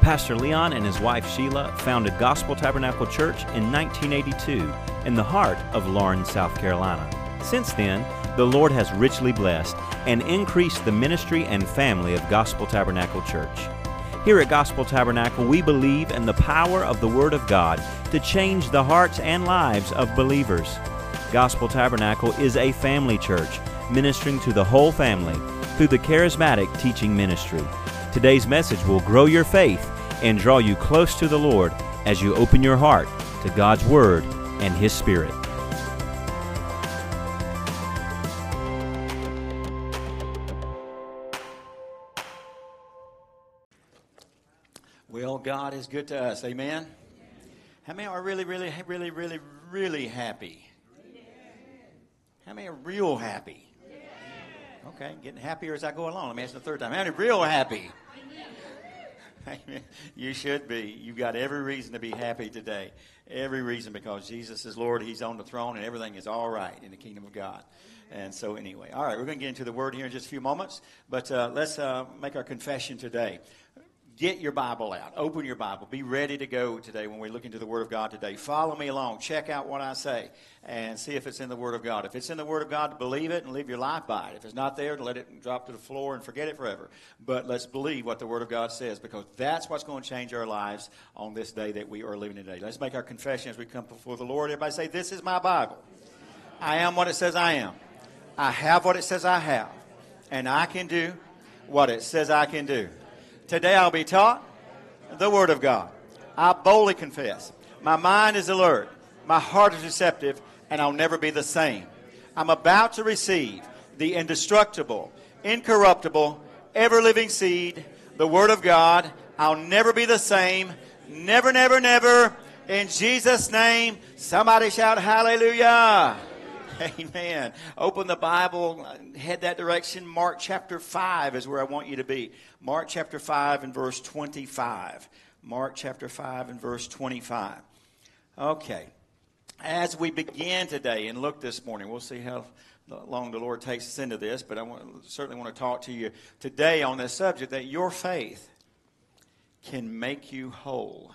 Pastor Leon and his wife Sheila founded Gospel Tabernacle Church in 1982 in the heart of Lawrence, South Carolina. Since then, the Lord has richly blessed and increased the ministry and family of Gospel Tabernacle Church. Here at Gospel Tabernacle, we believe in the power of the Word of God to change the hearts and lives of believers. Gospel Tabernacle is a family church ministering to the whole family through the charismatic teaching ministry. Today's message will grow your faith and draw you close to the Lord as you open your heart to God's Word and His Spirit. Well, God is good to us. Amen? How many are really happy? How many are real happy? Okay, getting happier as I go along. Let me ask the third time. How many are real happy? Amen. You should be. You've got every reason to be happy today. Every reason, because Jesus is Lord. He's on the throne, and everything is all right in the kingdom of God. And so anyway, all right, we're going to get into the Word here in just a few moments. But let's make our confession today. Get your Bible out. Open your Bible. Be ready to go today when we look into the Word of God today. Follow me along. Check out what I say and see if it's in the Word of God. If it's in the Word of God, believe it and live your life by it. If it's not there, let it drop to the floor and forget it forever. But let's believe what the Word of God says, because that's what's going to change our lives on this day that we are living today. Let's make our confession as we come before the Lord. Everybody say, this is my Bible. I am what it says I am. I have what it says I have. And I can do what it says I can do. Today I'll be taught the Word of God. I boldly confess. My mind is alert. My heart is receptive, and I'll never be the same. I'm about to receive the indestructible, incorruptible, ever-living seed, the Word of God. I'll never be the same. Never, never, never. In Jesus' name, somebody shout hallelujah. Amen. Open the Bible, head that direction. Mark chapter 5 is where I want you to be. Mark chapter 5 and verse 25. Mark chapter 5 and verse 25. Okay. As we begin today and look this morning, we'll see how long the Lord takes us into this, but certainly want to talk to you today on this subject, that your faith can make you whole.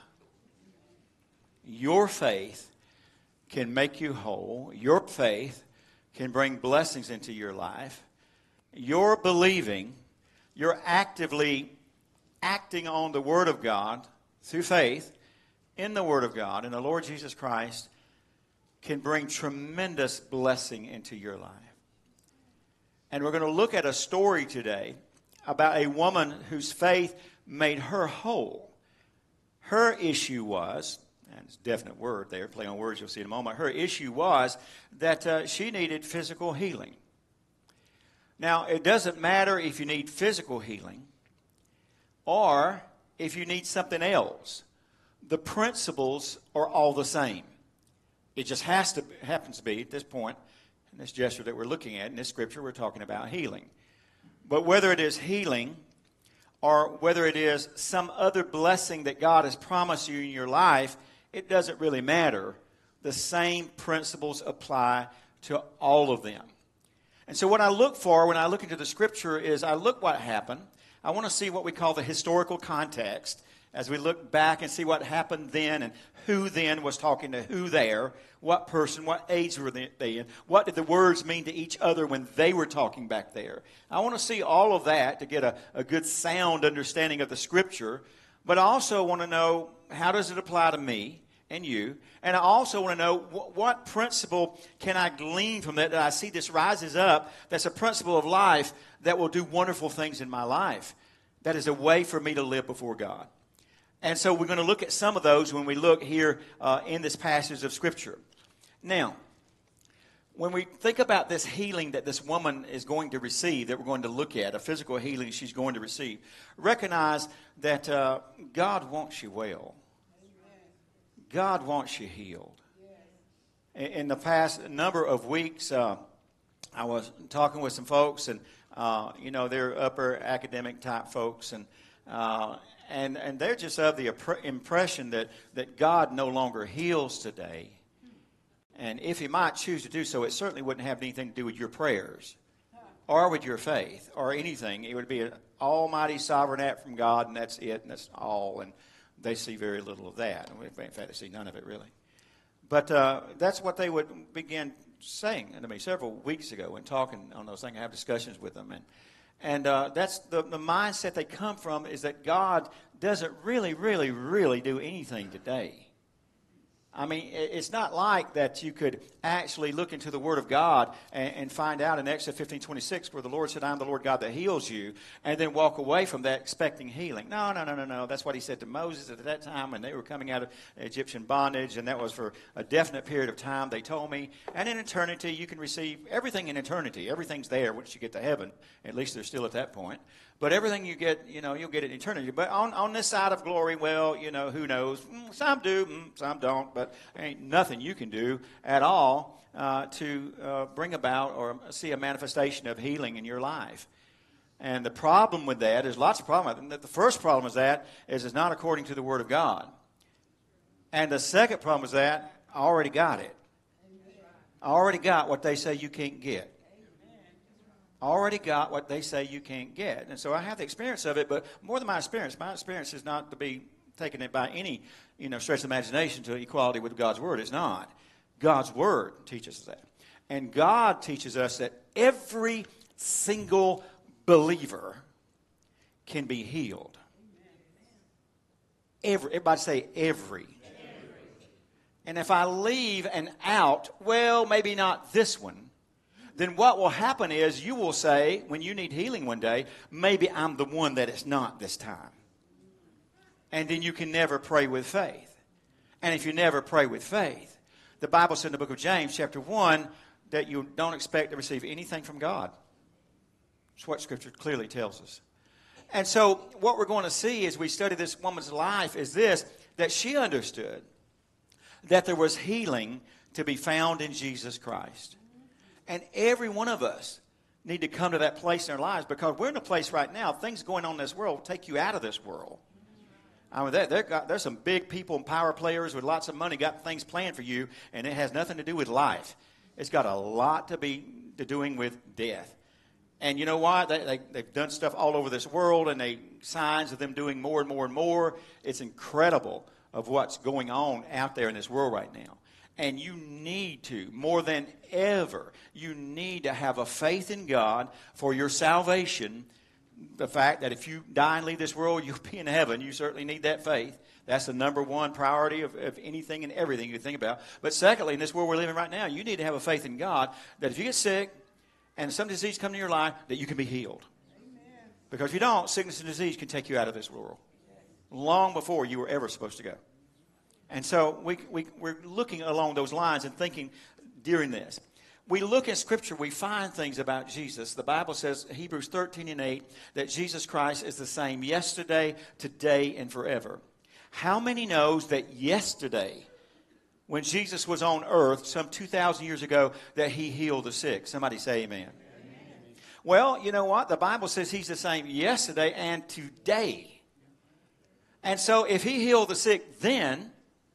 Your faith can make you whole. Your faith can bring blessings into your life. Your believing, you're actively acting on the Word of God through faith in the Word of God, and the Lord Jesus Christ can bring tremendous blessing into your life. And we're going to look at a story today about a woman whose faith made her whole. Her issue was, and it's a definite word there, play on words, you'll see in a moment. Her issue was that she needed physical healing. Now, it doesn't matter if you need physical healing or if you need something else. The principles are all the same. It just happens to be, at this point, in this gesture that we're looking at, in this scripture, we're talking about healing. But whether it is healing or whether it is some other blessing that God has promised you in your life, it doesn't really matter. The same principles apply to all of them. And so what I look for when I look into the scripture is I look what happened. I want to see what we call the historical context as we look back and see what happened then and who then was talking to who there, what person, what age were they in, what did the words mean to each other when they were talking back there. I want to see all of that to get a good sound understanding of the scripture, but I also want to know, how does it apply to me and you? And I also want to know what principle can I glean from that I see this rises up, that's a principle of life that will do wonderful things in my life. That is a way for me to live before God. And so we're going to look at some of those when we look here in this passage of Scripture. Now, when we think about this healing that this woman is going to receive, that we're going to look at, a physical healing she's going to receive, recognize that God wants you well. God wants you healed. In the past number of weeks, I was talking with some folks, and they're upper academic type folks, and they're just of the impression that God no longer heals today. And if He might choose to do so, it certainly wouldn't have anything to do with your prayers or with your faith or anything. It would be almighty sovereign act from God, and that's it, and that's all. And they see very little of that. In fact, they see none of it, really. But that's what they would begin saying to me several weeks ago when talking on those things. I have discussions with them. And that's the mindset they come from, is that God doesn't really, really, really do anything today. I mean, it's not like that you could actually look into the Word of God and find out in Exodus 15:26 where the Lord said, I am the Lord God that heals you, and then walk away from that expecting healing. No. That's what he said to Moses at that time when they were coming out of Egyptian bondage, and that was for a definite period of time, they told me. And in eternity, you can receive everything in eternity. Everything's there once you get to heaven. At least they're still at that point. But everything you get, you'll get it in eternity. But on this side of glory, well, who knows? Some do, some don't. But there ain't nothing you can do at all to bring about or see a manifestation of healing in your life. And the problem with that is lots of problems. The first problem is that it's not according to the Word of God. And the second problem is that I already got it. I already got what they say you can't get. Already got what they say you can't get. And so I have the experience of it, but more than my experience is not to be taken it by any, stretch of imagination to equality with God's Word. It's not. God's Word teaches us that. And God teaches us that every single believer can be healed. Everybody say every. And if I leave an out, well, maybe not this one, then what will happen is you will say, when you need healing one day, maybe I'm the one that it's not this time. And then you can never pray with faith. And if you never pray with faith, the Bible said in the book of James, chapter 1, that you don't expect to receive anything from God. That's what Scripture clearly tells us. And so what we're going to see as we study this woman's life is this, that she understood that there was healing to be found in Jesus Christ. And every one of us need to come to that place in our lives, because we're in a place right now, things going on in this world take you out of this world. I mean, there's some big people and power players with lots of money got things planned for you, and it has nothing to do with life. It's got a lot to doing with death. And you know why? They've done stuff all over this world, and signs of them doing more and more and more. It's incredible of what's going on out there in this world right now. And you need to, more than ever, you need to have a faith in God for your salvation. The fact that if you die and leave this world, you'll be in heaven. You certainly need that faith. That's the number one priority of anything and everything you think about. But secondly, in this world we're living right now, you need to have a faith in God that if you get sick and some disease comes into your life, that you can be healed. Amen. Because if you don't, sickness and disease can take you out of this world long before you were ever supposed to go. And so we're looking along those lines and thinking during this. We look at Scripture, we find things about Jesus. The Bible says, Hebrews 13:8, that Jesus Christ is the same yesterday, today, and forever. How many knows that yesterday, when Jesus was on earth, some 2,000 years ago, that he healed the sick? Somebody say amen. Amen. Well, you know what? The Bible says he's the same yesterday and today. And so if he healed the sick then,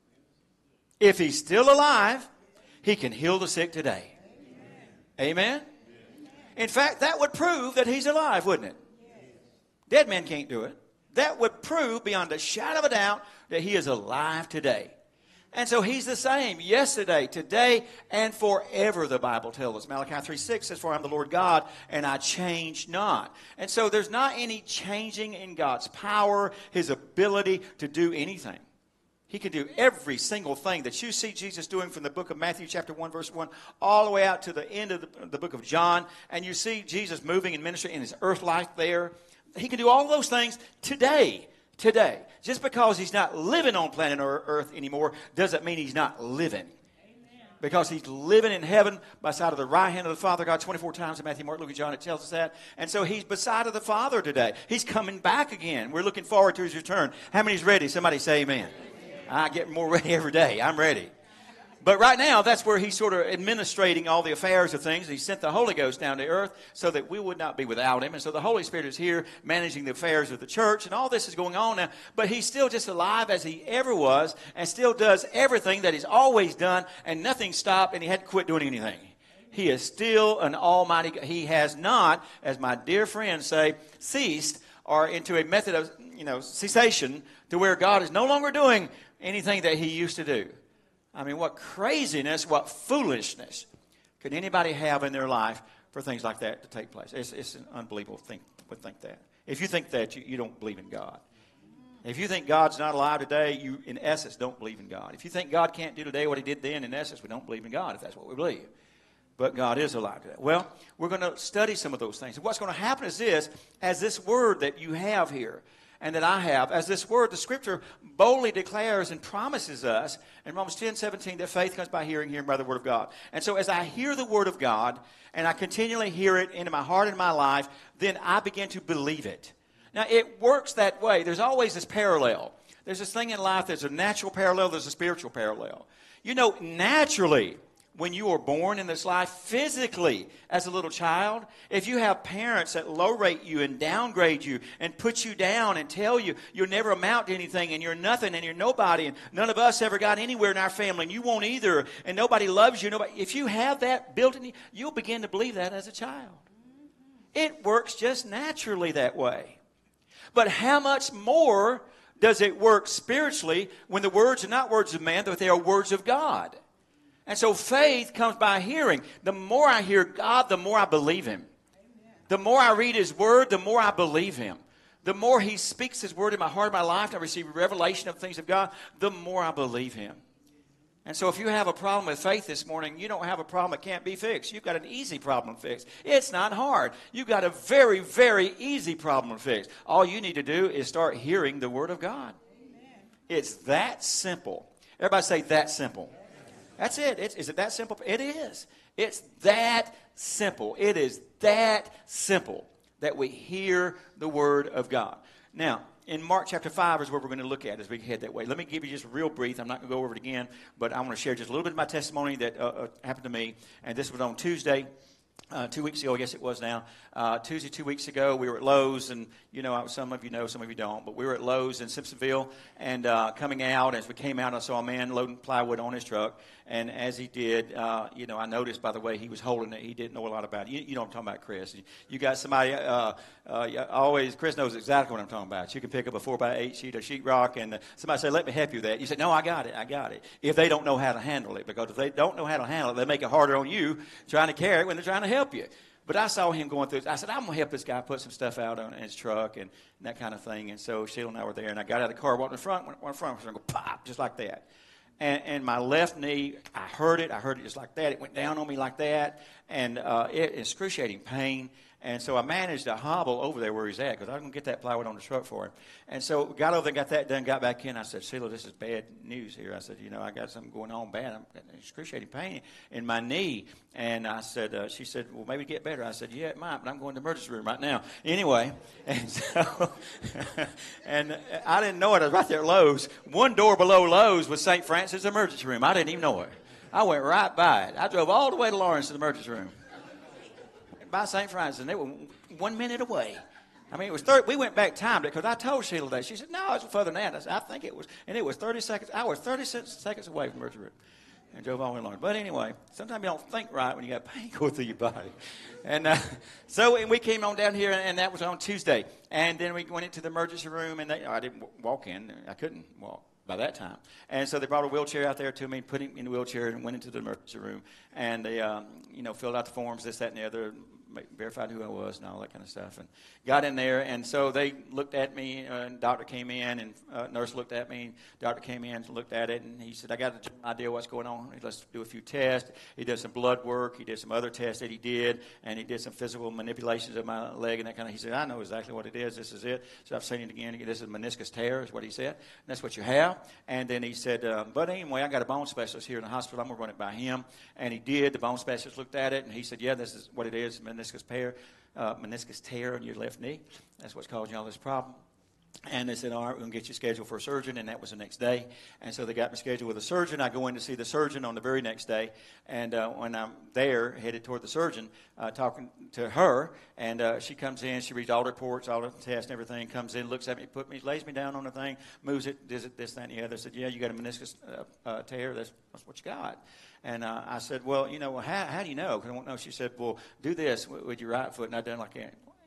if he's still alive, he can heal the sick today. Amen? In fact, that would prove that he's alive, wouldn't it? Dead men can't do it. That would prove beyond a shadow of a doubt that he is alive today. And so he's the same yesterday, today, and forever, the Bible tells us. Malachi 3:6 says, for I am the Lord God, and I change not. And so there's not any changing in God's power, his ability to do anything. He can do every single thing that you see Jesus doing from the book of Matthew chapter 1, verse 1, all the way out to the end of the book of John. And you see Jesus moving in ministry in his earth life there. He can do all those things today. Today. Just because he's not living on planet Earth anymore doesn't mean he's not living. Amen. Because he's living in heaven by side of the right hand of the Father God 24 times in Matthew, Mark, Luke, and John. It tells us that. And so he's beside of the Father today. He's coming back again. We're looking forward to his return. How many's ready? Somebody say amen. I get more ready every day. I'm ready. But right now, that's where he's sort of administrating all the affairs of things. He sent the Holy Ghost down to earth so that we would not be without him. And so the Holy Spirit is here managing the affairs of the church. And all this is going on now. But he's still just alive as he ever was and still does everything that he's always done. And nothing stopped and he hadn't quit doing anything. He is still an almighty God. He has not, as my dear friends say, ceased or into a method of, cessation to where God is no longer doing anything that he used to do. I mean, what craziness, what foolishness could anybody have in their life for things like that to take place? It's an unbelievable thing to think that. If you think that, you don't believe in God. If you think God's not alive today, you, in essence, don't believe in God. If you think God can't do today what he did then, in essence, we don't believe in God, if that's what we believe. But God is alive today. Well, we're going to study some of those things. And what's going to happen is this, as this word that you have here, and that I have, as this word, the Scripture boldly declares and promises us in Romans 10:17 that faith comes by hearing by the Word of God. And so as I hear the Word of God, and I continually hear it into my heart and my life, then I begin to believe it. Now, it works that way. There's always this parallel. There's this thing in life, there's a natural parallel, there's a spiritual parallel. Naturally, when you are born in this life, physically, as a little child, if you have parents that low rate you and downgrade you and put you down and tell you you'll never amount to anything and you're nothing and you're nobody and none of us ever got anywhere in our family and you won't either and nobody loves you, if you have that built in you, you'll begin to believe that as a child. It works just naturally that way. But how much more does it work spiritually when the words are not words of man, but they are words of God? And so faith comes by hearing. The more I hear God, the more I believe him. Amen. The more I read his word, the more I believe him. The more he speaks his word in my heart and my life, and I receive revelation of things of God, the more I believe him. And so if you have a problem with faith this morning, you don't have a problem that can't be fixed. You've got an easy problem to fix. It's not hard. You've got a very, very easy problem to fix. All you need to do is start hearing the word of God. Amen. It's that simple. Everybody say, that simple. That's it. Is it that simple? It is. It's that simple. It is that simple that we hear the word of God. Now, in Mark chapter 5 is where we're going to look at as we head that way. Let me give you just real brief. I'm not going to go over it again, but I want to share just a little bit of my testimony that happened to me. And this was on Tuesday. 2 weeks ago, I guess it was now. Tuesday, 2 weeks ago, we were at Lowe's, and some of you know, some of you don't, but we were at Lowe's in Simpsonville, and coming out, as we came out, I saw a man loading plywood on his truck, and as he did, I noticed by the way he was holding it, he didn't know a lot about it. You know what I'm talking about, Chris. You got somebody, Chris knows exactly what I'm talking about. You can pick up a 4x8 sheet of sheetrock, and somebody say, let me help you with that. You say, no, I got it. If they don't know how to handle it, because if they don't know how to handle it, they make it harder on you trying to carry it when they're trying to help you. But I saw him going through it. I said, I'm going to help this guy put some stuff out on his truck and that kind of thing. And so Sheila and I were there, and I got out of the car, walked in front, went in front, and go pop, just like that. And my left knee, I heard it just like that. It went down on me like that, and excruciating pain. And so I managed to hobble over there where he's at because I was going to get that plywood on the truck for him. And so got over there, got that done, got back in. I said, Sheila, this is bad news here. I said, I got something going on bad. I'm got excruciating pain in my knee. And I said, she said, well, maybe get better. I said, yeah, it might, but I'm going to the emergency room right now. Anyway, and so, and I didn't know it. I was right there at Lowe's. One door below Lowe's was St. Francis emergency room. I didn't even know it. I went right by it. I drove all the way to Lawrence to the emergency room. By St. Francis, and they were 1 minute away. I mean, it was 30. We went back timed it because I told Sheila that. She said, no, it's further than that. I said, I think it was. And it was 30 seconds. I was 30 seconds away from the emergency room and drove all the way along. But anyway, sometimes you don't think right when you got pain going through your body. And so we came on down here, and that was on Tuesday. And then we went into the emergency room, and I didn't walk in. I couldn't walk by that time. And so they brought a wheelchair out there to me, put him in the wheelchair, and went into the emergency room. And they, filled out the forms, this, that, and the other, verified who I was and all that kind of stuff, and got in there. And so they looked at me, and doctor came in, and nurse looked at me, doctor came in and looked at it, and he said, I got an idea what's going on. Let's do a few tests. He did some blood work. He did some other tests that he did, and he did some physical manipulations of my leg and that kind of. He said, I know exactly what it is. This is it. So I've seen it again. This is meniscus tear is what he said. And that's what you have. And then he said, but anyway, I got a bone specialist here in the hospital. I'm going to run it by him. And he did. The bone specialist looked at it, and he said, yeah, this is what it is, meniscus tear on your left knee. That's what's causing all this problem. And they said, all right, we're going to get you scheduled for a surgeon, and that was the next day. And so they got me scheduled with a surgeon. I go in to see the surgeon on the very next day. And when I'm there, headed toward the surgeon, talking to her, and she comes in, she reads all the reports, all the tests and everything, comes in, looks at me, lays me down on the thing, moves it, does it, this, that, and the other. I said, yeah, you got a meniscus tear. That's what you got. And I said, well, how do you know? Because I won't know. She said, well, do this with your right foot. And I done like that.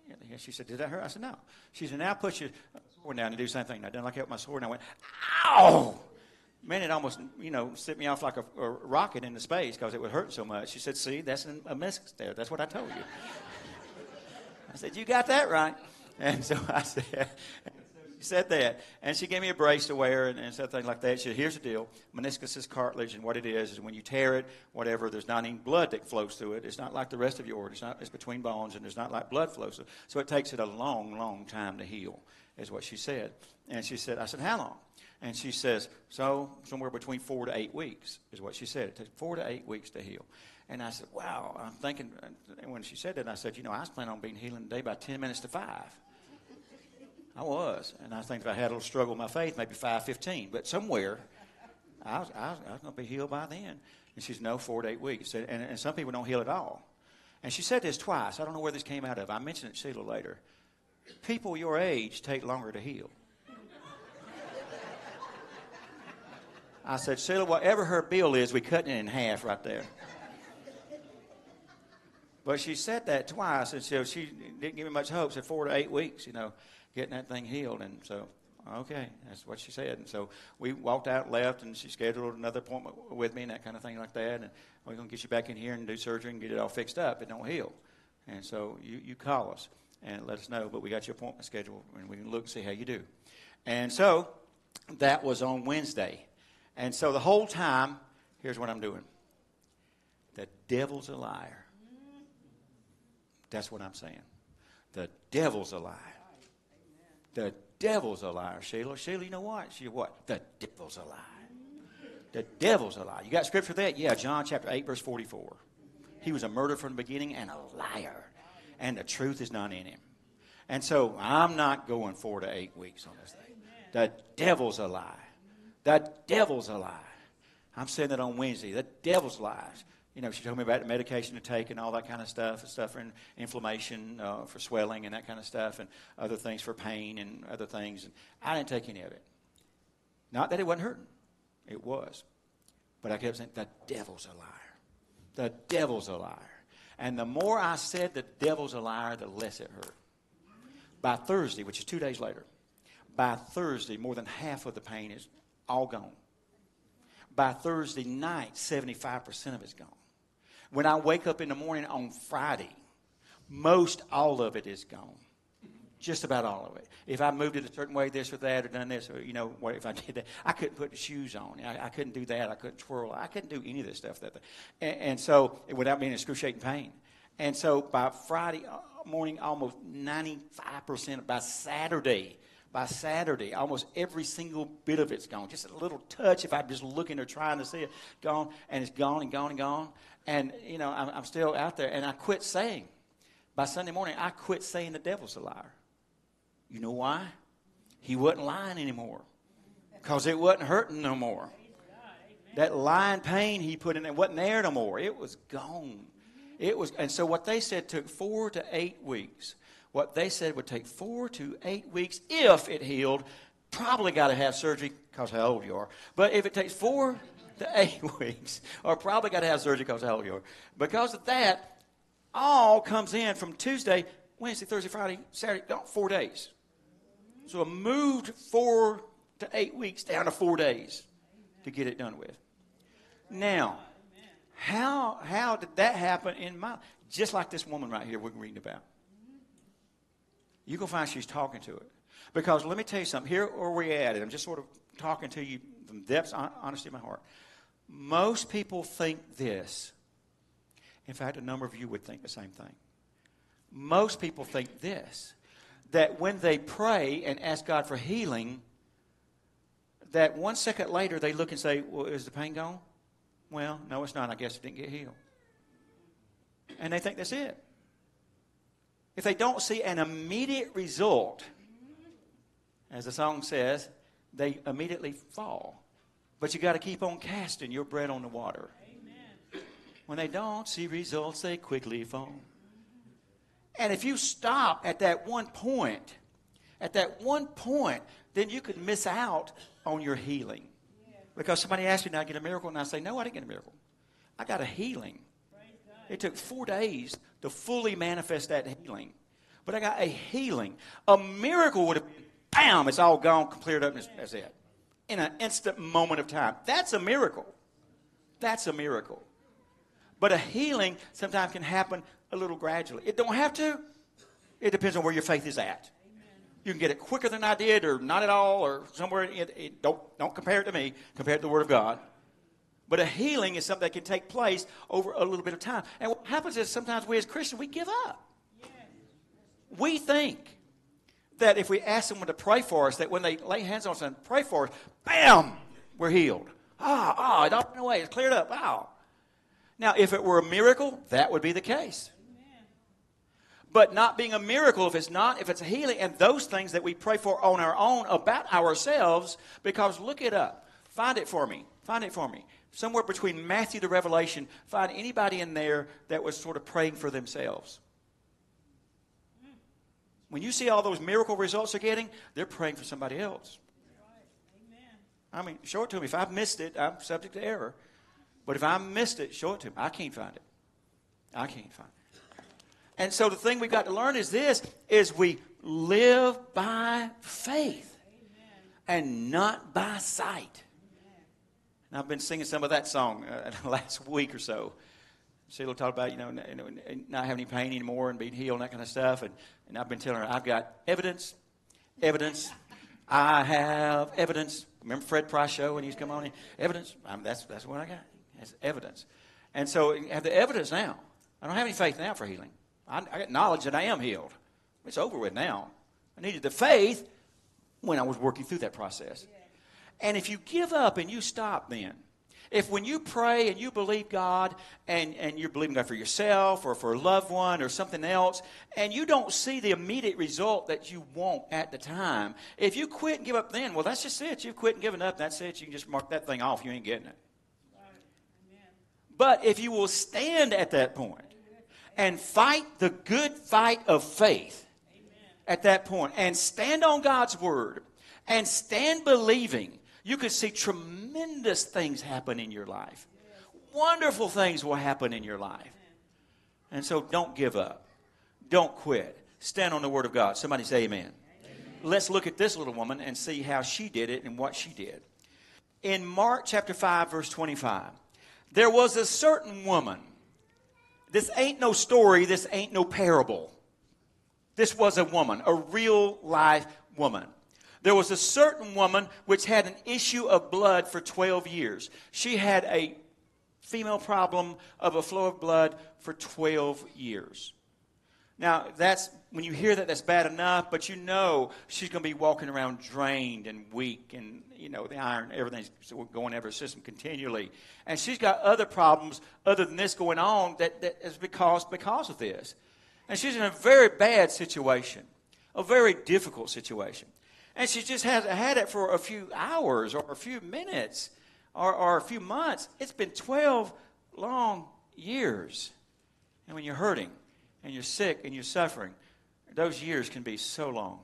And she said, did that hurt? I said, no. She said, now put your sword down and do the same thing. And I done like that with my sword, and I went, ow! Man, it almost, sent me off like a rocket into space because it was hurting so much. She said, see, that's a meniscus there. That's what I told you. I said, you got that right. And so I said, she said that. And she gave me a brace to wear and said things like that. She said, here's the deal. Meniscus is cartilage, and what it is when you tear it, whatever, there's not any blood that flows through it. It's not like the rest of your organ. It's between bones, and there's not like blood flows through. So it takes it a long, long time to heal, is what she said. And she said, I said, how long? And she says, so somewhere between 4 to 8 weeks is what she said. It takes 4 to 8 weeks to heal. And I said, wow. I'm thinking, and when she said that, I said, I was planning on being healing today by 10 minutes to 5. I was. And I think if I had a little struggle with my faith, maybe 5:15. But somewhere, I was going to be healed by then. And she said, no, 4 to 8 weeks. And some people don't heal at all. And she said this twice. I don't know where this came out of. I mentioned it to Sheila later. People your age take longer to heal. I said, Sheila, whatever her bill is, we cutting it in half right there. But she said that twice, and so she didn't give me much hope. Said 4 to 8 weeks, getting that thing healed. And so, okay, that's what she said. And so we walked out, left, and she scheduled another appointment with me and that kind of thing like that. And we're going to get you back in here and do surgery and get it all fixed up. It don't heal. And so you call us and let us know. But we got your appointment scheduled, and we can look and see how you do. And so that was on Wednesday. And so the whole time, here's what I'm doing. The devil's a liar. That's what I'm saying. The devil's a liar. The devil's a liar, Sheila. Sheila, you know what? She what? The devil's a liar. The devil's a liar. You got scripture for that? Yeah, John chapter 8, verse 44. He was a murderer from the beginning and a liar. And the truth is not in him. And so I'm not going 4 to 8 weeks on this thing. The devil's a lie. The devil's a lie. I'm saying that on Wednesday. The devil's lies. She told me about the medication to take and all that kind of stuff for inflammation, for swelling and that kind of stuff, and other things for pain and other things. And I didn't take any of it. Not that it wasn't hurting. It was. But I kept saying, the devil's a liar. The devil's a liar. And the more I said the devil's a liar, the less it hurt. By Thursday, which is 2 days later, by Thursday, more than half of the pain is all gone. By Thursday night, 75% of it's gone. When I wake up in the morning on Friday, most all of it is gone. Just about all of it. If I moved it a certain way, this or that, or done this, or, if I did that, I couldn't put the shoes on. I couldn't do that. I couldn't twirl. I couldn't do any of this stuff. And so, without being in excruciating pain. And so, by Friday morning, almost 95%. By Saturday, almost every single bit of it's gone. Just a little touch, if I'm just looking or trying to see it, gone, and it's gone and gone and gone. And, I'm still out there. And I quit saying, by Sunday morning, I quit saying the devil's a liar. You know why? He wasn't lying anymore. Because it wasn't hurting no more. That lying pain he put in there wasn't there no more. It was gone. And so what they said took 4 to 8 weeks. What they said would take 4 to 8 weeks if it healed. Probably got to have surgery because how old you are. But if it takes 4 to 8 weeks, or probably got to have surgery because how old you are. Because of that, all comes in from Tuesday, Wednesday, Thursday, Friday, Saturday, 4 days. So I moved 4 to 8 weeks down to 4 days to get it done with. Now, how did that happen in my life? Just like this woman right here we're reading about. You're going to find she's talking to it. Because let me tell you something. Here where we're at, and I'm just sort of talking to you from the depths of honesty of my heart. Most people think this. In fact, a number of you would think the same thing. Most people think this. That when they pray and ask God for healing, that 1 second later they look and say, well, is the pain gone? Well, no, it's not. I guess it didn't get healed. And they think that's it. If they don't see an immediate result, as the song says, they immediately fall. But you got to keep on casting your bread on the water. Amen. When they don't see results, they quickly fall. And if you stop at that one point, then you could miss out on your healing. Because somebody asks you, did I get a miracle? And I say, no, I didn't get a miracle. I got a healing. It took 4 days to fully manifest that healing. but I got a healing. A miracle would have been, bam, it's all gone, cleared up, and that's it. In an instant moment of time. That's a miracle. That's a miracle. But a healing sometimes can happen a little gradually. It don't have to. It depends on where your faith is at. You can get it quicker than I did, or not at all, or somewhere. Don't compare it to me. Compare it to the Word of God. But a healing is something that can take place over a little bit of time. And what happens is sometimes we as Christians, we give up. We think that if we ask someone to pray for us, that when they lay hands on us and pray for us, bam, we're healed. It all went away. It's cleared up. Wow. Now, if it were a miracle, that would be the case. But not being a miracle, if it's a healing, and those things that we pray for on our own about ourselves, because look it up. Find it for me. Somewhere between Matthew to Revelation, find anybody in there that was sort of praying for themselves. When you see all those miracle results they're getting, they're praying for somebody else. I mean, show it to me. If I've missed it, I'm subject to error. But if I missed it, show it to me. I can't find it. And so the thing we've got to learn is this, is we live by faith and not by sight. And I've been singing some of that song last week or so. Sheila talked about, not having any pain anymore and being healed and that kind of stuff. And I've been telling her, I've got evidence. I have evidence. Remember Fred Price show when he's come on in? Evidence. That's what I got. That's evidence. And so I have the evidence now. I don't have any faith now for healing. I got knowledge that I am healed. It's over with now. I needed the faith when I was working through that process. And if you give up and you stop then, if when you pray and you believe God and you're believing God for yourself or for a loved one or something else, and you don't see the immediate result that you want at the time, if you quit and give up then, well, that's just it. You've quit and given up. That's it. You can just mark that thing off. You ain't getting it. But if you will stand at that point and fight the good fight of faith at that point and stand on God's word and stand believing, you could see tremendous things happen in your life. Wonderful things will happen in your life. And so don't give up. Don't quit. Stand on the word of God. Somebody say amen. Let's look at this little woman and see how she did it and what she did. In Mark chapter 5, verse 25, there was a certain woman. This ain't no story. This ain't no parable. This was a woman, a real life woman. There was a certain woman which had an issue of blood for 12 years. She had a female problem of a flow of blood for 12 years. Now, when you hear that, that's bad enough, but you know she's going to be walking around drained and weak, and the iron, everything's going over her system continually. And she's got other problems other than this going on that is because of this. And she's in a very bad situation, a very difficult situation. And she just has had it for a few hours or a few minutes or a few months. It's been 12 long years. And when you're hurting and you're sick and you're suffering, those years can be so long.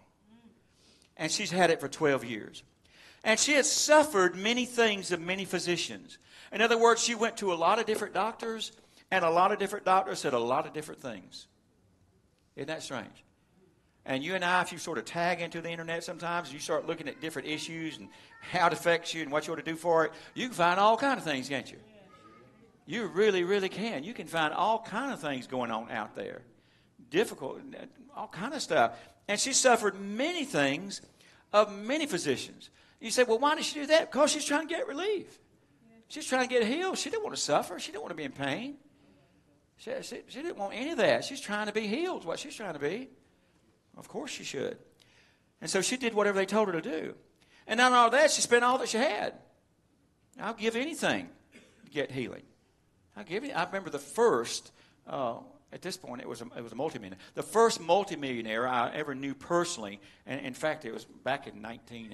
And she's had it for 12 years. And she has suffered many things of many physicians. In other words, she went to a lot of different doctors, and a lot of different doctors said a lot of different things. Isn't that strange? And you and I, if you sort of tag into the internet sometimes, you start looking at different issues and how it affects you and what you ought to do for it, you can find all kinds of things, can't you? You really, really can. You can find all kinds of things going on out there. Difficult, all kind of stuff. And she suffered many things of many physicians. You say, well, why did she do that? Because she's trying to get relief. She's trying to get healed. She didn't want to suffer. She didn't want to be in pain. She didn't want any of that. She's trying to be healed, is what she's trying to be. Of course she should. And so she did whatever they told her to do. And not all that, she spent all that she had. I'll give anything to get healing. I remember the first, at this point it was a multimillionaire. The first multimillionaire I ever knew personally, and in fact it was back in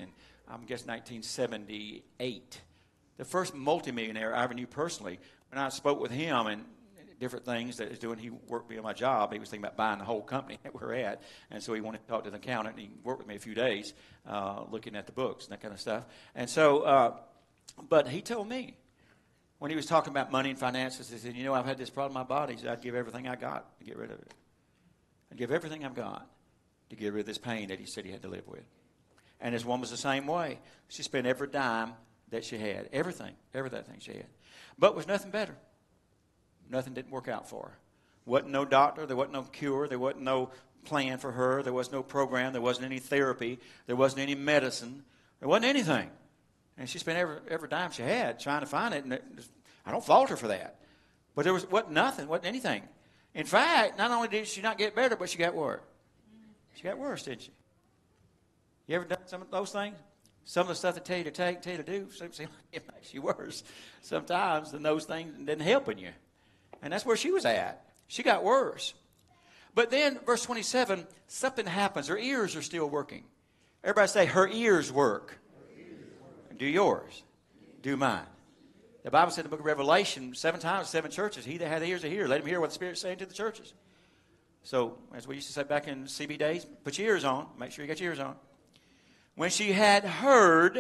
1978. The first multimillionaire I ever knew personally, when I spoke with him and different things that he's doing. He worked me on my job. He was thinking about buying the whole company that we're at. And so he wanted to talk to the accountant. And he worked with me a few days looking at the books and that kind of stuff. And so, but he told me, when he was talking about money and finances, he said, I've had this problem in my body. He said, I'd give everything I got to get rid of it. I'd give everything I've got. to get rid of this pain that he said he had to live with. And this woman was the same way. She spent every dime that she had, everything she had. But was nothing better. Nothing didn't work out for her. Wasn't no doctor, there wasn't no cure, there wasn't no plan for her, there was no program, there wasn't any therapy, there wasn't any medicine, there wasn't anything. And she spent every dime she had trying to find it, and I don't fault her for that. But there wasn't nothing, wasn't anything. In fact, not only did she not get better, but she got worse. She got worse, didn't she? You ever done some of those things? Some of the stuff they tell you to take, tell you to do, seems like it makes you worse sometimes than those things didn't helping you. And that's where she was at. She got worse. But then, verse 27, something happens. Her ears are still working. Everybody say, her ears work. Do yours. Do mine. The Bible said in the book of Revelation, 7 times, 7 churches, he that hath ears to hear, let him hear what the Spirit's saying to the churches. So, as we used to say back in CB days, put your ears on. Make sure you got your ears on. When she had heard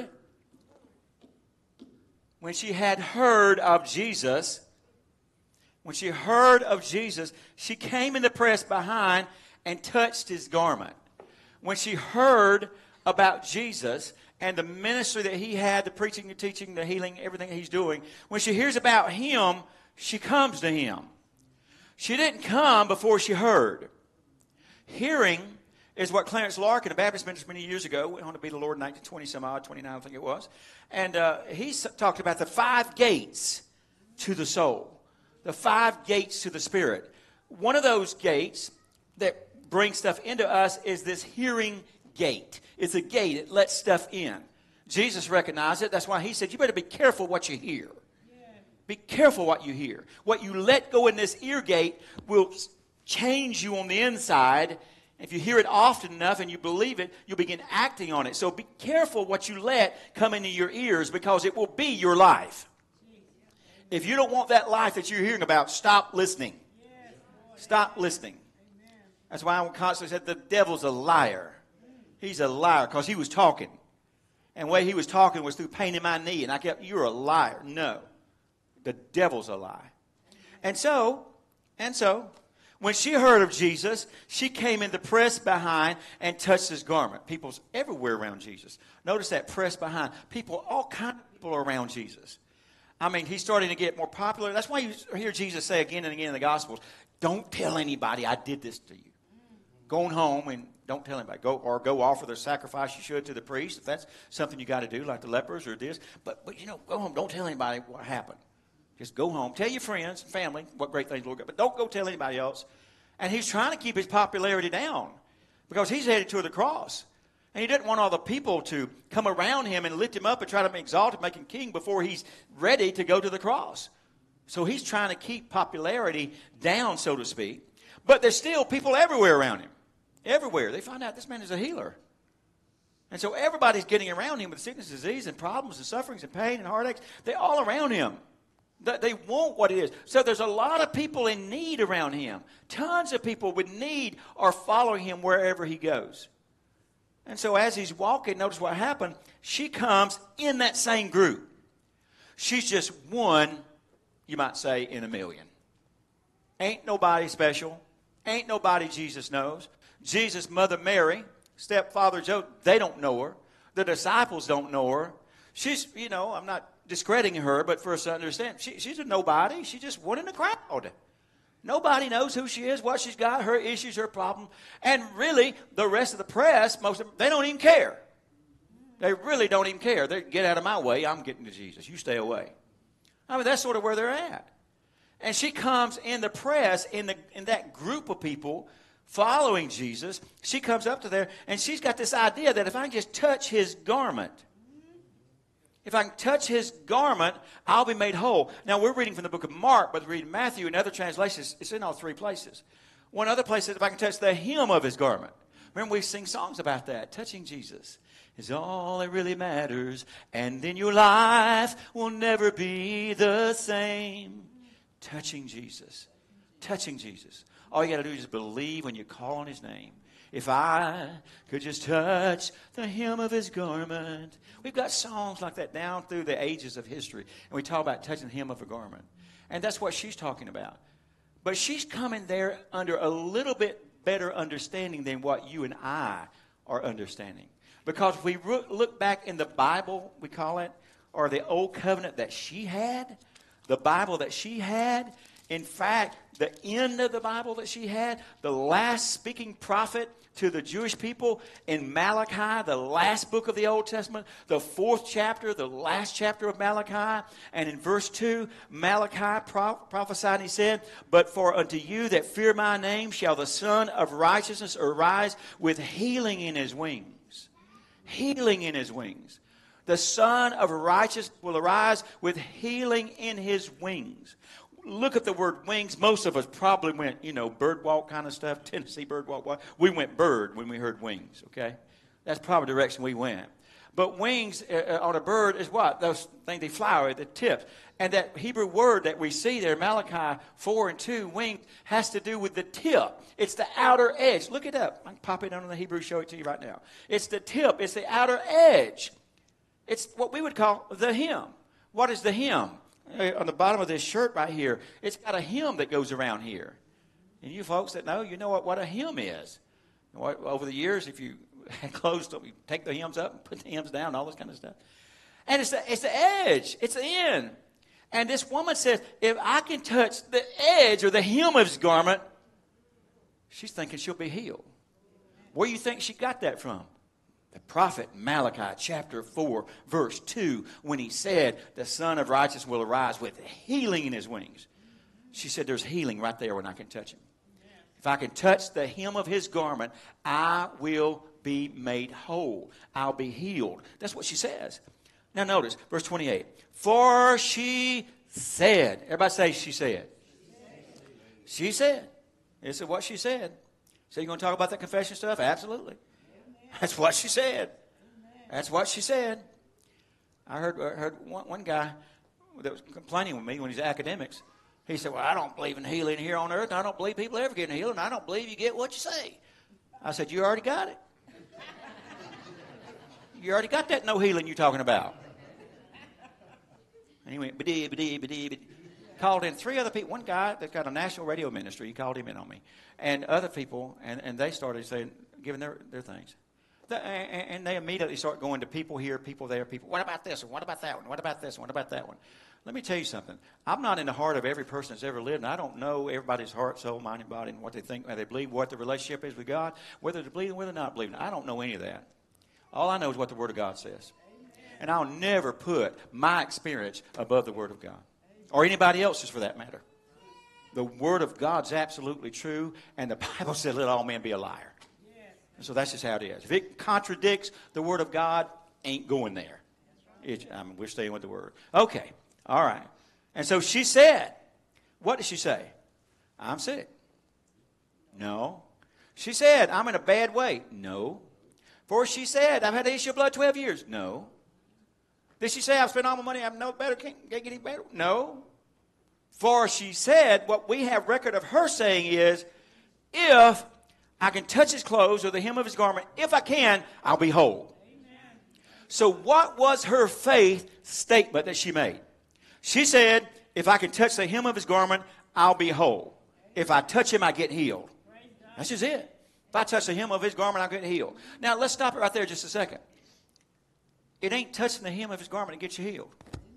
of Jesus, she came in the press behind and touched his garment. When she heard about Jesus and the ministry that he had, the preaching, the teaching, the healing, everything he's doing, when she hears about him, she comes to him. She didn't come before she heard. Hearing is what Clarence Larkin, a Baptist minister many years ago, went on to be the Lord in 1920 some odd, 29 I think it was. And he talked about the 5 gates to the soul. The 5 gates to the spirit. One of those gates that brings stuff into us is this hearing gate. It's a gate. It lets stuff in. Jesus recognized it. That's why he said, you better be careful what you hear. Be careful what you hear. What you let go in this ear gate will change you on the inside. If you hear it often enough and you believe it, you'll begin acting on it. So be careful what you let come into your ears, because it will be your life. If you don't want that life that you're hearing about, stop listening. Stop listening. That's why I constantly said the devil's a liar. He's a liar, because he was talking. And the way he was talking was through pain in my knee. And I kept, you're a liar. No. The devil's a lie. And so, when she heard of Jesus, she came in the press behind and touched his garment. People's everywhere around Jesus. Notice that, press behind. People, all kinds of people are around Jesus. I mean, he's starting to get more popular. That's why you hear Jesus say again and again in the Gospels, don't tell anybody I did this to you. Going home and don't tell anybody. Go offer the sacrifice you should to the priest, if that's something you got to do, like the lepers or this. But go home. Don't tell anybody what happened. Just go home. Tell your friends and family what great things the Lord got. But don't go tell anybody else. And he's trying to keep his popularity down, because he's headed toward the cross. And he didn't want all the people to come around him and lift him up and try to exalt him, make him king before he's ready to go to the cross. So he's trying to keep popularity down, so to speak. But there's still people everywhere around him. Everywhere. They find out this man is a healer. And so everybody's getting around him with sickness, disease, and problems, and sufferings, and pain, and heartaches. They're all around him. They want what it is. So there's a lot of people in need around him. Tons of people with need are following him wherever he goes. And so as he's walking, notice what happened. She comes in that same group. She's just one, you might say, in a million. Ain't nobody special. Ain't nobody Jesus knows. Jesus' mother Mary, stepfather Joseph, they don't know her. The disciples don't know her. She's, I'm not discrediting her, but for us to understand, she's a nobody. She's just one in the crowd. Nobody knows who she is, what she's got, her issues, her problem. And really, the rest of the press, most of them, they don't even care. They really don't even care. They get out of my way. I'm getting to Jesus. You stay away. I mean, that's sort of where they're at. And she comes in the press, in that group of people following Jesus. She comes up to there, and she's got this idea that if I can just touch his garment, if I can touch his garment, I'll be made whole. Now, we're reading from the book of Mark, but reading Matthew and other translations, it's in all 3 places. One other place is if I can touch the hem of his garment. Remember, we sing songs about that. Touching Jesus is all that really matters, and then your life will never be the same. Touching Jesus. Touching Jesus. All you got to do is just believe when you call on his name. If I could just touch the hem of his garment. We've got songs like that down through the ages of history. And we talk about touching the hem of a garment. And that's what she's talking about. But she's coming there under a little bit better understanding than what you and I are understanding. Because if we look back in the Bible, we call it, or the old covenant that she had, the Bible that she had, in fact, the end of the Bible that she had, the last speaking prophet to the Jewish people in Malachi, the last book of the Old Testament, the 4th chapter, the last chapter of Malachi. And in verse 2, Malachi prophesied, and he said, "But for unto you that fear my name shall the Son of Righteousness arise with healing in his wings." Healing in his wings. The Son of Righteousness will arise with healing in his wings. Look at the word wings. Most of us probably went, bird walk kind of stuff, Tennessee bird walk. We went bird when we heard wings, okay? That's probably the direction we went. But wings on a bird is what? Those things, they fly over the tips. And that Hebrew word that we see there, Malachi 4:2, wing, has to do with the tip. It's the outer edge. Look it up. I can pop it on the Hebrew, show it to you right now. It's the tip. It's the outer edge. It's what we would call the hem. What is the hem? On the bottom of this shirt right here, it's got a hem that goes around here. And you folks that know, you know what a hem is. Over the years, if you had clothes, you take the hems up and put the hems down, all this kind of stuff. And it's the edge. It's the end. And this woman says, if I can touch the edge or the hem of his garment, she's thinking she'll be healed. Where do you think she got that from? The prophet Malachi chapter 4 verse 2, when he said the Son of Righteousness will arise with healing in his wings. She said there's healing right there when I can touch him. If I can touch the hem of his garment, I will be made whole. I'll be healed. That's what she says. Now notice verse 28. For she said. Everybody say she said. She said. This is what she said. So you're going to talk about that confession stuff? Absolutely. That's what she said. That's what she said. I heard one guy that was complaining with me when he's academics. He said, well, I don't believe in healing here on earth. I don't believe people ever get healed. And I don't believe you get what you say. I said, you already got it. You already got that no healing you're talking about. And he went, ba-dee. Called in 3 other people. One guy that's got a national radio ministry, he called him in on me. And other people, and they started saying, giving their things. And they immediately start going to people here, people there, people. What about this one? What about that one? What about this one? What about that one? Let me tell you something. I'm not in the heart of every person that's ever lived, and I don't know everybody's heart, soul, mind, and body, and what they think, how they believe, what the relationship is with God, whether they're believing, whether they're not believing. I don't know any of that. All I know is what the Word of God says. And I'll never put my experience above the Word of God, or anybody else's for that matter. The Word of God's absolutely true, and the Bible says, let all men be a liar. So that's just how it is. If it contradicts the Word of God, ain't going there. We're staying with the Word. Okay. All right. And so she said, what did she say? I'm sick. No. She said, I'm in a bad way. No. For she said, I've had the issue of blood 12 years. No. Did she say, I've spent all my money, I'm no better, can't get any better? No. For she said, what we have record of her saying is, if I can touch his clothes or the hem of his garment. If I can, I'll be whole. Amen. So what was her faith statement that she made? She said, if I can touch the hem of his garment, I'll be whole. If I touch him, I get healed. That's just it. If I touch the hem of his garment, I'll get healed. Now, let's stop it right there just a second. It ain't touching the hem of his garment that gets you healed.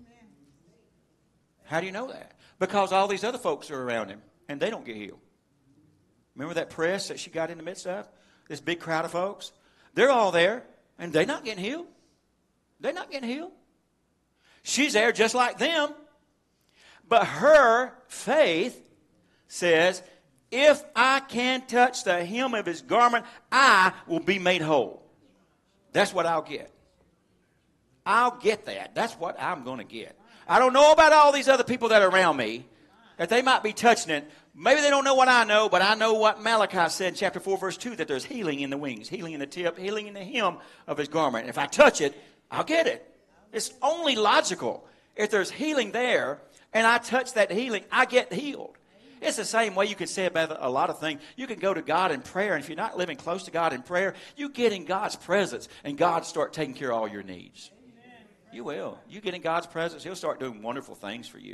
How do you know that? Because all these other folks are around him, and they don't get healed. Remember that press that she got in the midst of? This big crowd of folks? They're all there, and they're not getting healed. They're not getting healed. She's there just like them. But her faith says, if I can touch the hem of his garment, I will be made whole. That's what I'll get. I'll get that. That's what I'm going to get. I don't know about all these other people that are around me, that they might be touching it. Maybe they don't know what I know, but I know what Malachi said in chapter 4, verse 2, that there's healing in the wings, healing in the tip, healing in the hem of his garment. And if I touch it, I'll get it. It's only logical. If there's healing there, and I touch that healing, I get healed. It's the same way you can say about a lot of things. You can go to God in prayer, and if you're not living close to God in prayer, you get in God's presence, and God start taking care of all your needs. You will. You get in God's presence, he'll start doing wonderful things for you.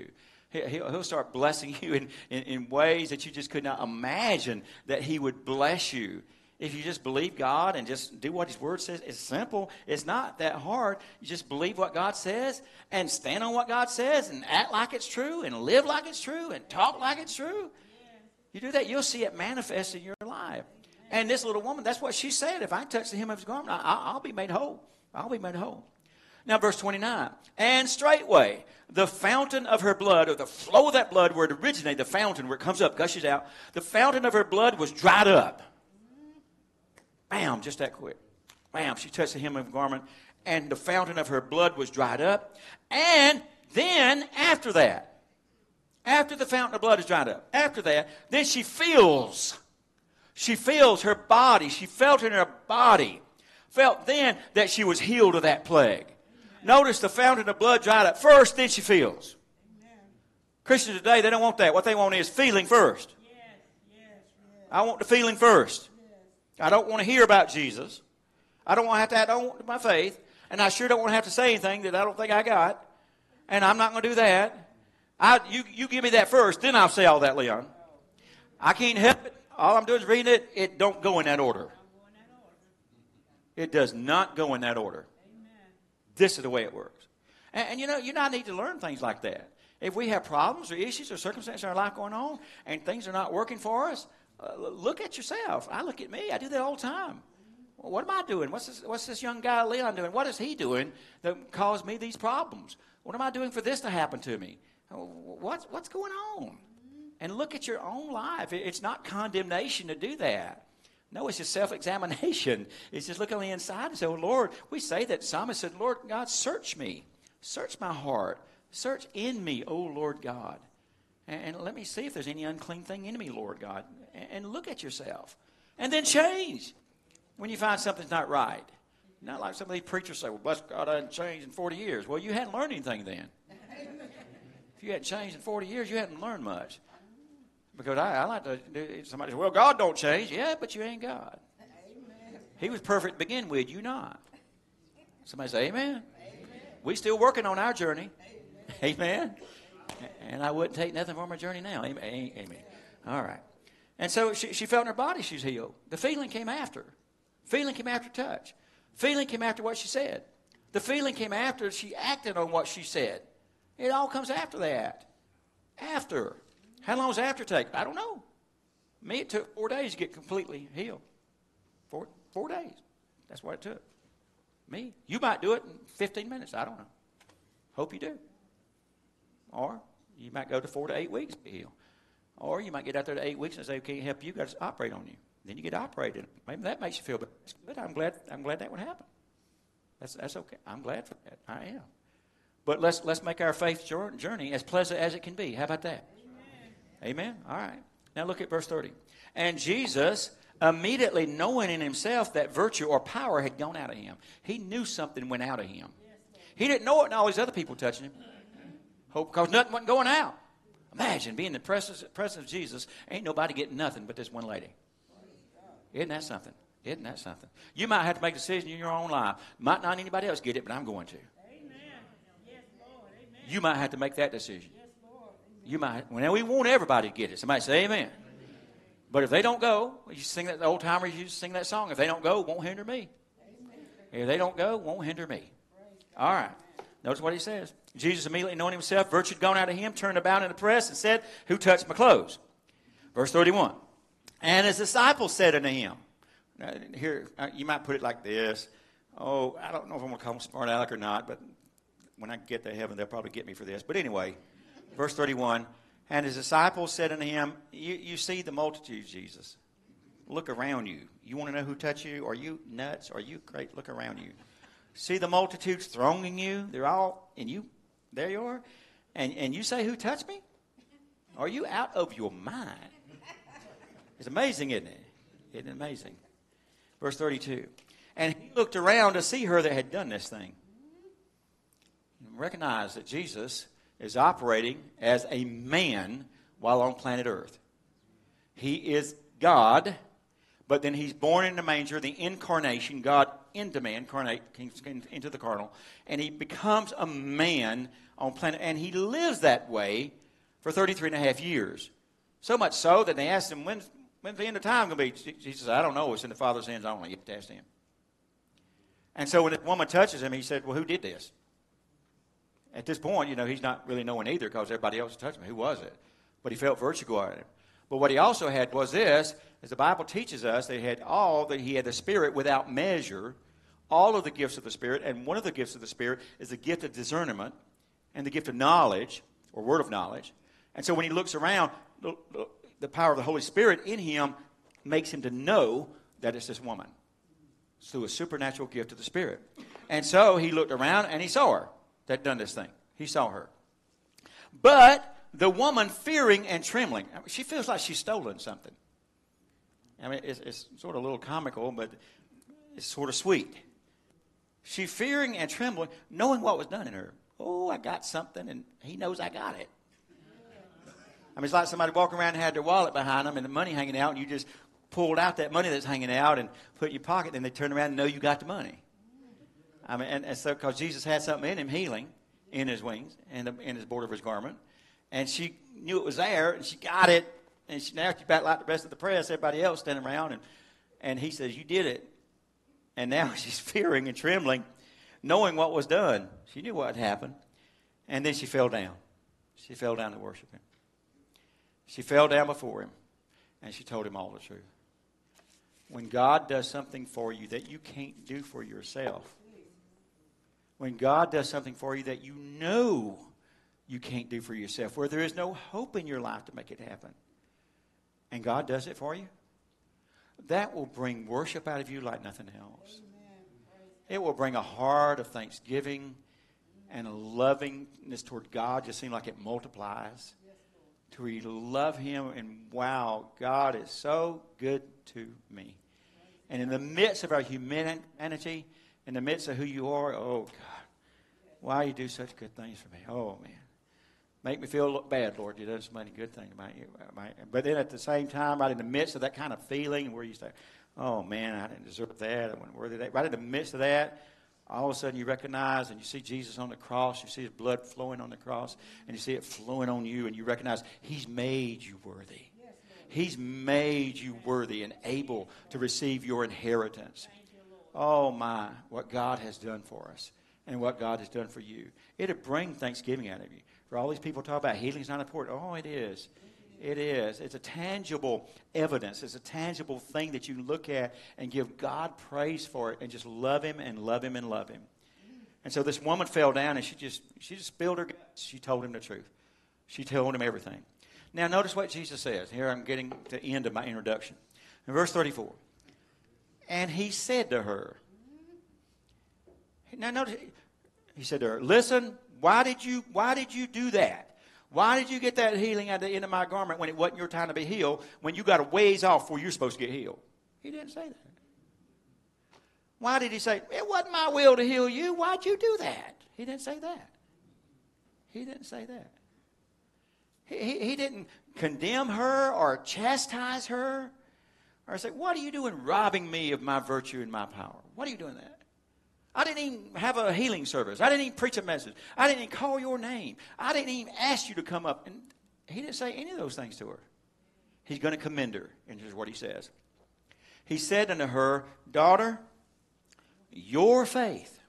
He'll start blessing you in ways that you just could not imagine that he would bless you. If you just believe God and just do what his word says, it's simple. It's not that hard. You just believe what God says and stand on what God says and act like it's true and live like it's true and talk like it's true. You do that, you'll see it manifest in your life. And this little woman, that's what she said. If I touch the hem of his garment, I'll be made whole. I'll be made whole. Now, verse 29. And straightway, the fountain of her blood, or the flow of that blood where it originated, the fountain where it comes up, gushes out, the fountain of her blood was dried up. Bam, just that quick. Bam, she touched the hem of her garment, and the fountain of her blood was dried up. And then, after that, after the fountain of blood is dried up, after that, then she feels her body. She felt in her body, felt then that she was healed of that plague. Notice the fountain of blood dried up first, then she feels. Amen. Christians today, they don't want that. What they want is feeling first. Yes. I want the feeling first. I don't want to hear about Jesus. I don't want to have to add on to my faith. And I sure don't want to have to say anything that I don't think I got. And I'm not going to do that. You give me that first, then I'll say all that, Leon. I can't help it. All I'm doing is reading it. It don't go in that order. It does not go in that order. This is the way it works. And you know, you and I need to learn things like that. If we have problems or issues or circumstances in our life going on and things are not working for us, look at yourself. I look at me. I do that all the time. Well, what am I doing? What's this young guy, Leon, doing? What is he doing that caused me these problems? What am I doing for this to happen to me? What's going on? And look at your own life. It's not condemnation to do that. No, it's just self-examination. It's just look on the inside and say, oh, Lord, we say that psalmist said, Lord God, search me. Search my heart. Search in me, oh, Lord God. And let me see if there's any unclean thing in me, Lord God. And look at yourself. And then change when you find something's not right. Not like some of these preachers say, well, bless God, I hadn't changed in 40 years. Well, you hadn't learned anything then. If you hadn't changed in 40 years, you hadn't learned much. Because I like to do, somebody says, well, God don't change. Yeah, but you ain't God. Amen. He was perfect to begin with, you not. Somebody say amen. Amen. We still working on our journey. Amen. And I wouldn't take nothing from our journey now. Amen. All right. And so she felt in her body she's healed. The feeling came after. Feeling came after touch. Feeling came after what she said. The feeling came after she acted on what she said. It all comes after that. After. How long does after take? I don't know. Me, it took 4 days to get completely healed. 4 days. That's what it took. Me. You might do it in 15 minutes. I don't know. Hope you do. Or you might go to 4 to 8 weeks to be healed. Or you might get out there to 8 weeks and say, can't help you. Got to operate on you. Then you get operated. Maybe that makes you feel better. That's good. I'm glad that would happen. That's okay. I'm glad for that. I am. But let's make our faith journey as pleasant as it can be. How about that? Amen? All right. Now look at verse 30. And Jesus, immediately knowing in himself that virtue or power had gone out of him. He knew something went out of him. He didn't know it and all these other people touching him. Because nothing wasn't going out. Imagine being in the presence of Jesus. Ain't nobody getting nothing but this one lady. Isn't that something? Isn't that something? You might have to make a decision in your own life. Might not anybody else get it, but I'm going to. Amen. Yes, Lord. Amen. You might have to make that decision. You might. Well, now we want everybody to get it. Somebody say amen. But if they don't go, you sing that, the old timers used to sing that song. If they don't go, it won't hinder me. If they don't go, it won't hinder me. All right. Notice what he says. Jesus immediately knowing himself, virtue had gone out of him, turned about in the press and said, who touched my clothes? Verse 31. And his disciples said unto him. Now, here, you might put it like this. Oh, I don't know if I'm going to call him smart aleck or not, but when I get to heaven, they'll probably get me for this. But anyway. Verse 31, and his disciples said unto him, you see the multitudes, Jesus. Look around you. You want to know who touched you? Are you nuts? Are you great? Look around you. See the multitudes thronging you? They're all, and you, there you are. And you say, who touched me? Are you out of your mind? It's amazing, isn't it? Isn't it amazing? Verse 32, and he looked around to see her that had done this thing. Recognize that Jesus is operating as a man while on planet Earth. He is God, but then he's born in the manger, the incarnation, God into man, incarnate, into the carnal, and he becomes a man on planet, and he lives that way for 33 and a half years. So much so that they asked him, when's the end of time going to be? Jesus said, I don't know. It's in the Father's hands only. You have to ask him. And so when the woman touches him, he said, well, who did this? At this point, he's not really knowing either because everybody else touched him. Who was it? But he felt virtue go out of him. But what he also had was this, as the Bible teaches us, he had the Spirit without measure, all of the gifts of the Spirit, and one of the gifts of the Spirit is the gift of discernment and the gift of knowledge, or word of knowledge. And so when he looks around, the power of the Holy Spirit in him makes him to know that it's this woman. It's through a supernatural gift of the Spirit. And so he looked around and he saw her that done this thing. He saw her. But the woman, fearing and trembling, she feels like she's stolen something. I mean, it's sort of a little comical, but it's sort of sweet. She fearing and trembling, knowing what was done in her. Oh, I got something, and he knows I got it. I mean, it's like somebody walking around and had their wallet behind them and the money hanging out, and you just pulled out that money that's hanging out and put it in your pocket, and they turn around and know you got the money. I mean, and so because Jesus had something in him, healing, in his wings, and in his border of his garment, and she knew it was there, and she got it, and now she's back like the rest of the press, everybody else standing around, and he says, you did it. And now she's fearing and trembling, knowing what was done. She knew what had happened. And then she fell down. She fell down to worship him. She fell down before him, and she told him all the truth. When God does something for you that you can't do for yourself, when God does something for you that you know you can't do for yourself, where there is no hope in your life to make it happen, and God does it for you, that will bring worship out of you like nothing else. It will bring a heart of thanksgiving and a lovingness toward God. Just seems like it multiplies to where you love him and, wow, God is so good to me. And in the midst of our humanity, in the midst of who you are, oh, God, why you do such good things for me? Oh, man. Make me feel bad, Lord. You done so many good things about you. But then at the same time, right in the midst of that kind of feeling where you say, oh, man, I didn't deserve that. I wasn't worthy of that. Right in the midst of that, all of a sudden you recognize and you see Jesus on the cross. You see his blood flowing on the cross. And you see it flowing on you. And you recognize he's made you worthy. He's made you worthy and able to receive your inheritance. Oh, my, what God has done for us and what God has done for you. It'll bring thanksgiving out of you. For all these people talk about healing's not important. Oh, it is. It is. It's a tangible evidence. It's a tangible thing that you look at and give God praise for it and just love him and love him and love him. And so this woman fell down and she just spilled her guts. She told him the truth. She told him everything. Now notice what Jesus says. Here I'm getting to the end of my introduction. In verse 34. And he said to her. Now notice, he said to her, listen, why did you do that? Why did you get that healing at the end of my garment when it wasn't your time to be healed, when you got a ways off before you're supposed to get healed? He didn't say that. Why did he say, it wasn't my will to heal you? Why'd you do that? He didn't say that. He didn't say that. He didn't condemn her or chastise her or say, what are you doing robbing me of my virtue and my power? What are you doing that? I didn't even have a healing service. I didn't even preach a message. I didn't even call your name. I didn't even ask you to come up. And he didn't say any of those things to her. He's going to commend her. And here's what he says. He said unto her, daughter, your faith.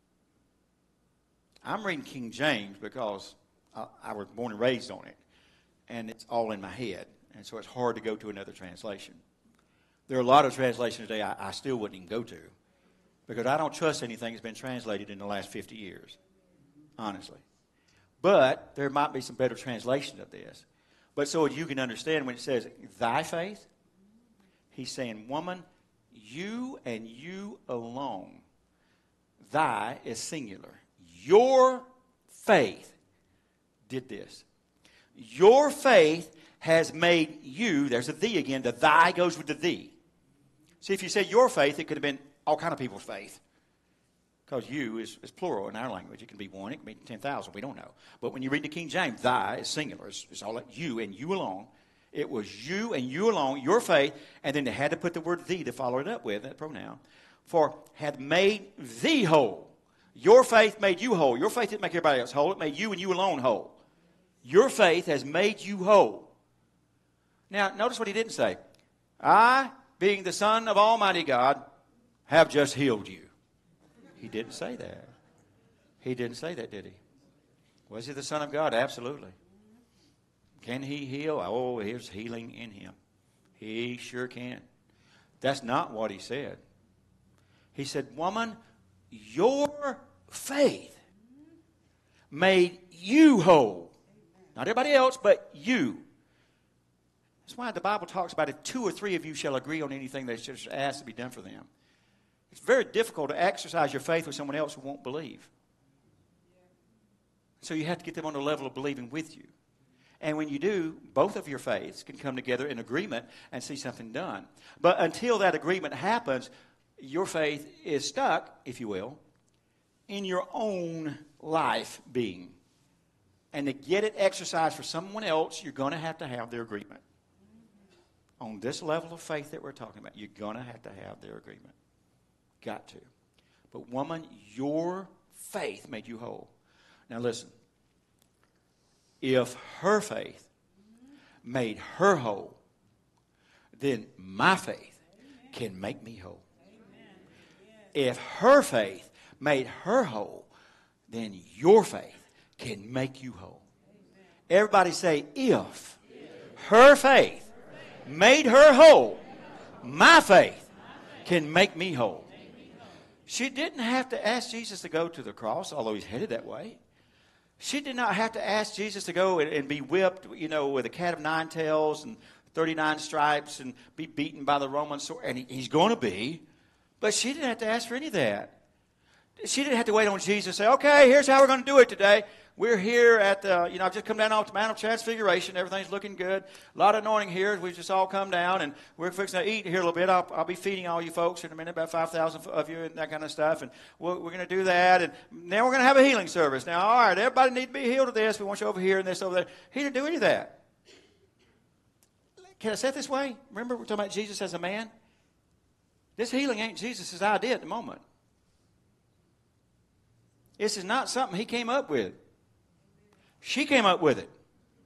I'm reading King James because I was born and raised on it. And it's all in my head. And so it's hard to go to another translation. There are a lot of translations today I still wouldn't even go to. Because I don't trust anything that's been translated in the last 50 years, honestly. But there might be some better translations of this. But so you can understand when it says, thy faith, he's saying, woman, you and you alone. Thy is singular. Your faith did this. Your faith has made you, there's a thee again, the thy goes with the thee. See, if you said your faith, it could have been all kind of people's faith. Because you is plural in our language. It can be one, it can be 10,000. We don't know. But when you read the King James, thy is singular. It's all like you and you alone. It was you and you alone, your faith. And then they had to put the word thee to follow it up with, that pronoun. For had made thee whole. Your faith made you whole. Your faith didn't make everybody else whole. It made you and you alone whole. Your faith has made you whole. Now, notice what he didn't say. I, being the Son of Almighty God, have just healed you. He didn't say that. He didn't say that, did he? Was he the Son of God? Absolutely. Can he heal? Oh, there's healing in him. He sure can. That's not what he said. He said, woman, your faith made you whole. Not everybody else, but you. That's why the Bible talks about if 2 or 3 of you shall agree on anything they should ask to be done for them. It's very difficult to exercise your faith with someone else who won't believe. So you have to get them on the level of believing with you. And when you do, both of your faiths can come together in agreement and see something done. But until that agreement happens, your faith is stuck, if you will, in your own life being. And to get it exercised for someone else, you're going to have their agreement. On this level of faith that we're talking about, you're going to have their agreement. Got to. But woman, your faith made you whole. Now listen. If her faith made her whole, then my faith can make me whole. If her faith made her whole, then your faith can make you whole. Everybody say, if her faith made her whole, my faith can make me whole. She didn't have to ask Jesus to go to the cross, although he's headed that way. She did not have to ask Jesus to go and be whipped, with a cat of 9 tails and 39 stripes and be beaten by the Roman sword. And he's going to be. But she didn't have to ask for any of that. She didn't have to wait on Jesus and say, okay, here's how we're going to do it today. We're here at the, I've just come down off the Mount of Transfiguration. Everything's looking good. A lot of anointing here. We've just all come down, and we're fixing to eat here a little bit. I'll be feeding all you folks in a minute, about 5,000 of you and that kind of stuff. And we're going to do that. And then we're going to have a healing service. Now, all right, everybody need to be healed of this. We want you over here and this over there. He didn't do any of that. Can I say it this way? Remember, we're talking about Jesus as a man? This healing ain't Jesus' idea at the moment. This is not something he came up with. She came up with it.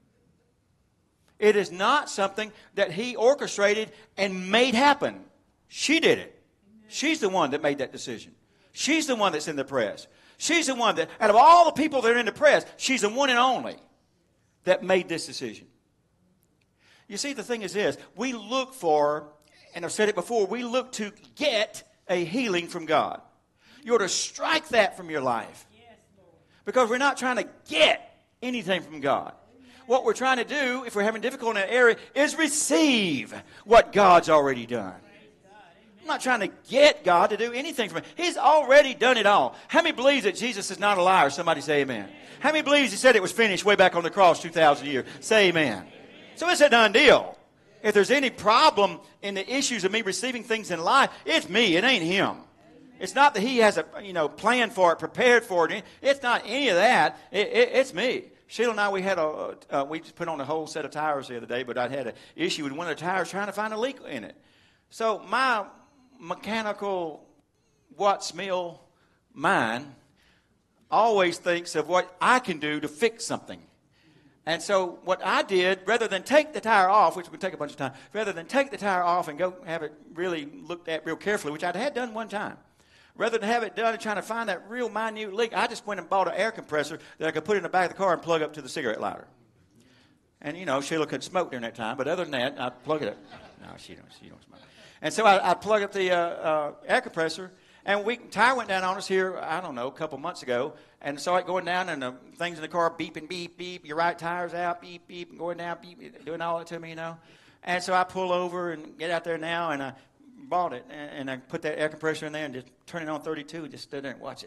It is not something that he orchestrated and made happen. She did it. She's the one that made that decision. She's the one that's in the press. She's the one that, out of all the people that are in the press, she's the one and only that made this decision. You see, the thing is this. We look for, and I've said it before, we look to get a healing from God. You ought to strike that from your life. Because we're not trying to get anything from God. What we're trying to do, if we're having difficulty in that area, is receive what God's already done. I'm not trying to get God to do anything for me. He's already done it all. How many believes that Jesus is not a liar? Somebody say amen. How many believes he said it was finished way back on the cross 2,000 years? Say amen. So it's a done deal. If there's any problem in the issues of me receiving things in life, it's me. It ain't him. It's not that he has a plan for it, prepared for it. It's not any of that. It's me. Sheila and I, we just put on a whole set of tires the other day, but I'd had an issue with one of the tires trying to find a leak in it. So my mechanical Watts Mill mind always thinks of what I can do to fix something. And so what I did, rather than take the tire off, which would take a bunch of time, rather than take the tire off and go have it really looked at real carefully, which I'd had done one time, rather than have it done and trying to find that real minute leak, I just went and bought an air compressor that I could put in the back of the car and plug up to the cigarette lighter. And, Sheila couldn't smoke during that time, but other than that, I'd plug it up. No, she don't smoke. And so I plug up the air compressor, and tire went down on us here, I don't know, a couple months ago, and saw it going down, and the things in the car beeping, beep, beep, your right tire's out, beep, beep, and going down, beep, doing all that to me, And so I pull over and get out there now, and I bought it, and I put that air compressor in there and just turn it on 32 and just stood there and watch it.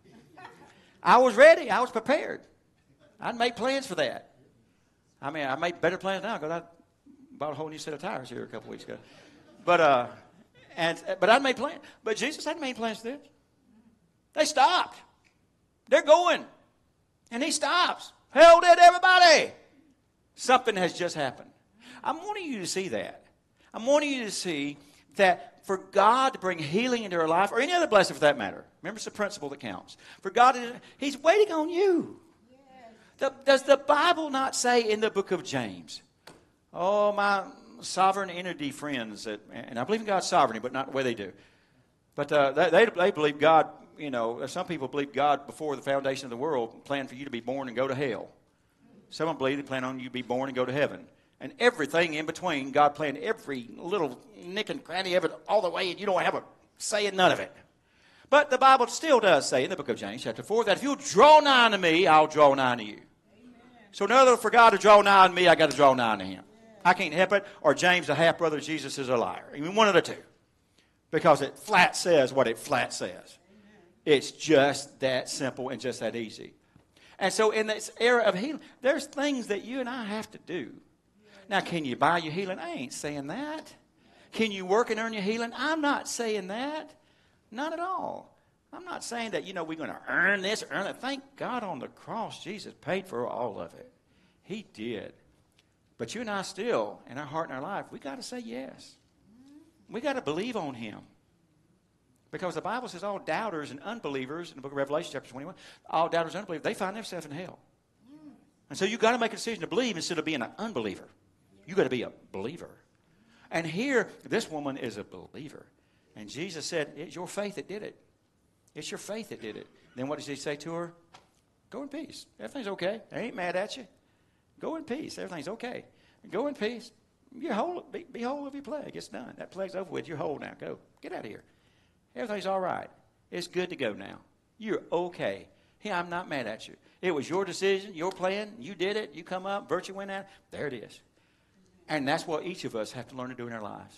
I was ready. I was prepared. I'd made plans for that. I mean, I made better plans now because I bought a whole new set of tires here a couple weeks ago. But I'd made plans. But Jesus hadn't made plans for this. They stopped. They're going. And he stops. Hell did everybody. Something has just happened. I'm wanting you to see that. I'm wanting you to see that for God to bring healing into our life, or any other blessing for that matter, remember it's the principle that counts. For God, he's waiting on you Does the Bible not say in the book of James, oh, my sovereign entity friends, and I believe in God's sovereignty, but not the way they do. But they believe God, some people believe God before the foundation of the world planned for you to be born and go to hell. Some believe they plan on you to be born and go to heaven. And everything in between, God planned every little nick and cranny of it all the way, and you don't have a say in none of it. But the Bible still does say in the book of James, chapter 4, that if you'll draw nigh unto me, I'll draw nigh unto you. Amen. So in order for God to draw nigh unto me, I got to draw nigh unto him. I can't help it, or James, the half-brother of Jesus, is a liar. Even one of the two. Because it flat says what it flat says. Amen. It's just that simple and just that easy. And so in this era of healing, there's things that you and I have to do. Now, can you buy your healing? I ain't saying that. Can you work and earn your healing? I'm not saying that. Not at all. I'm not saying that, we're going to earn this, earn that. Thank God on the cross, Jesus paid for all of it. He did. But you and I still, in our heart and our life, we got to say yes. We got to believe on him. Because the Bible says all doubters and unbelievers, in the book of Revelation chapter 21, all doubters and unbelievers, they find themselves in hell. And so you got to make a decision to believe instead of being an unbeliever. You got to be a believer. And here, this woman is a believer. And Jesus said, it's your faith that did it. It's your faith that did it. Then what does he say to her? Go in peace. Everything's okay. I ain't mad at you. Go in peace. Everything's okay. Go in peace. You're whole, be whole of your plague. It's done. That plague's over with. You're whole now. Go. Get out of here. Everything's all right. It's good to go now. You're okay. Yeah, I'm not mad at you. It was your decision, your plan. You did it. You come up. Virtue went out. There it is. And that's what each of us have to learn to do in our lives.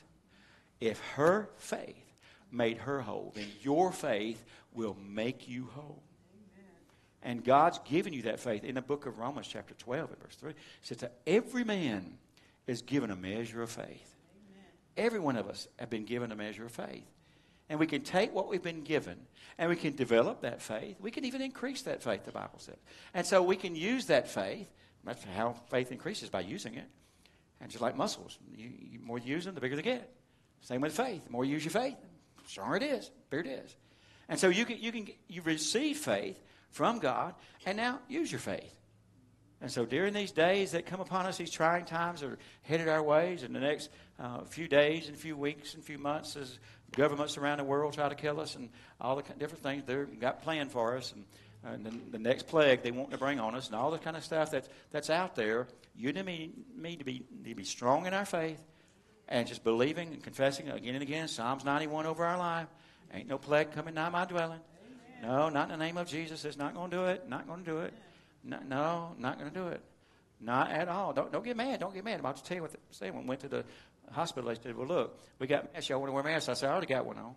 If her faith made her whole, then your faith will make you whole. Amen. And God's given you that faith. In the book of Romans chapter 12 and verse 3, it says that every man is given a measure of faith. Amen. Every one of us have been given a measure of faith. And we can take what we've been given and we can develop that faith. We can even increase that faith, the Bible says. And so we can use that faith. That's how faith increases, by using it. And just like muscles, the more you use them, the bigger they get. Same with faith. The more you use your faith, the stronger it is, the bigger it is. And so you receive faith from God, and now use your faith. And so during these days that come upon us, these trying times are headed our ways, in the next few days and few weeks and few months, as governments around the world try to kill us and all the different things they've got planned for us, and the next plague they want to bring on us, and all the kind of stuff that's out there. You and me need to be strong in our faith and just believing and confessing again and again. Psalms 91 over our life. Ain't no plague coming nigh my dwelling. Amen. No, not in the name of Jesus. It's not going to do it. Not going to do it. No, not going to do it. Not at all. Don't get mad. Don't get mad. I'm about to tell you what they say. When we went to the hospital, they said, well, look, we got masks. Y'all want to wear masks? I said, I already got one on.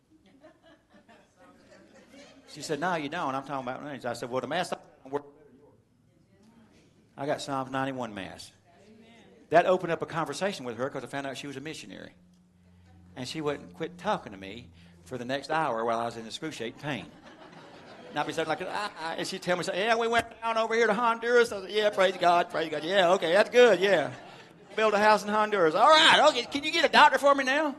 She said, no, you don't. I'm talking about names. I said, well, the mask I got Psalms 91 mask. That opened up a conversation with her because I found out she was a missionary. And she wouldn't quit talking to me for the next hour while I was in excruciating pain. And I'd be saying like, and she'd tell me, yeah, we went down over here to Honduras. I said, yeah, praise God, praise God. Yeah, okay, that's good, yeah. Build a house in Honduras. All right, okay, can you get a doctor for me now?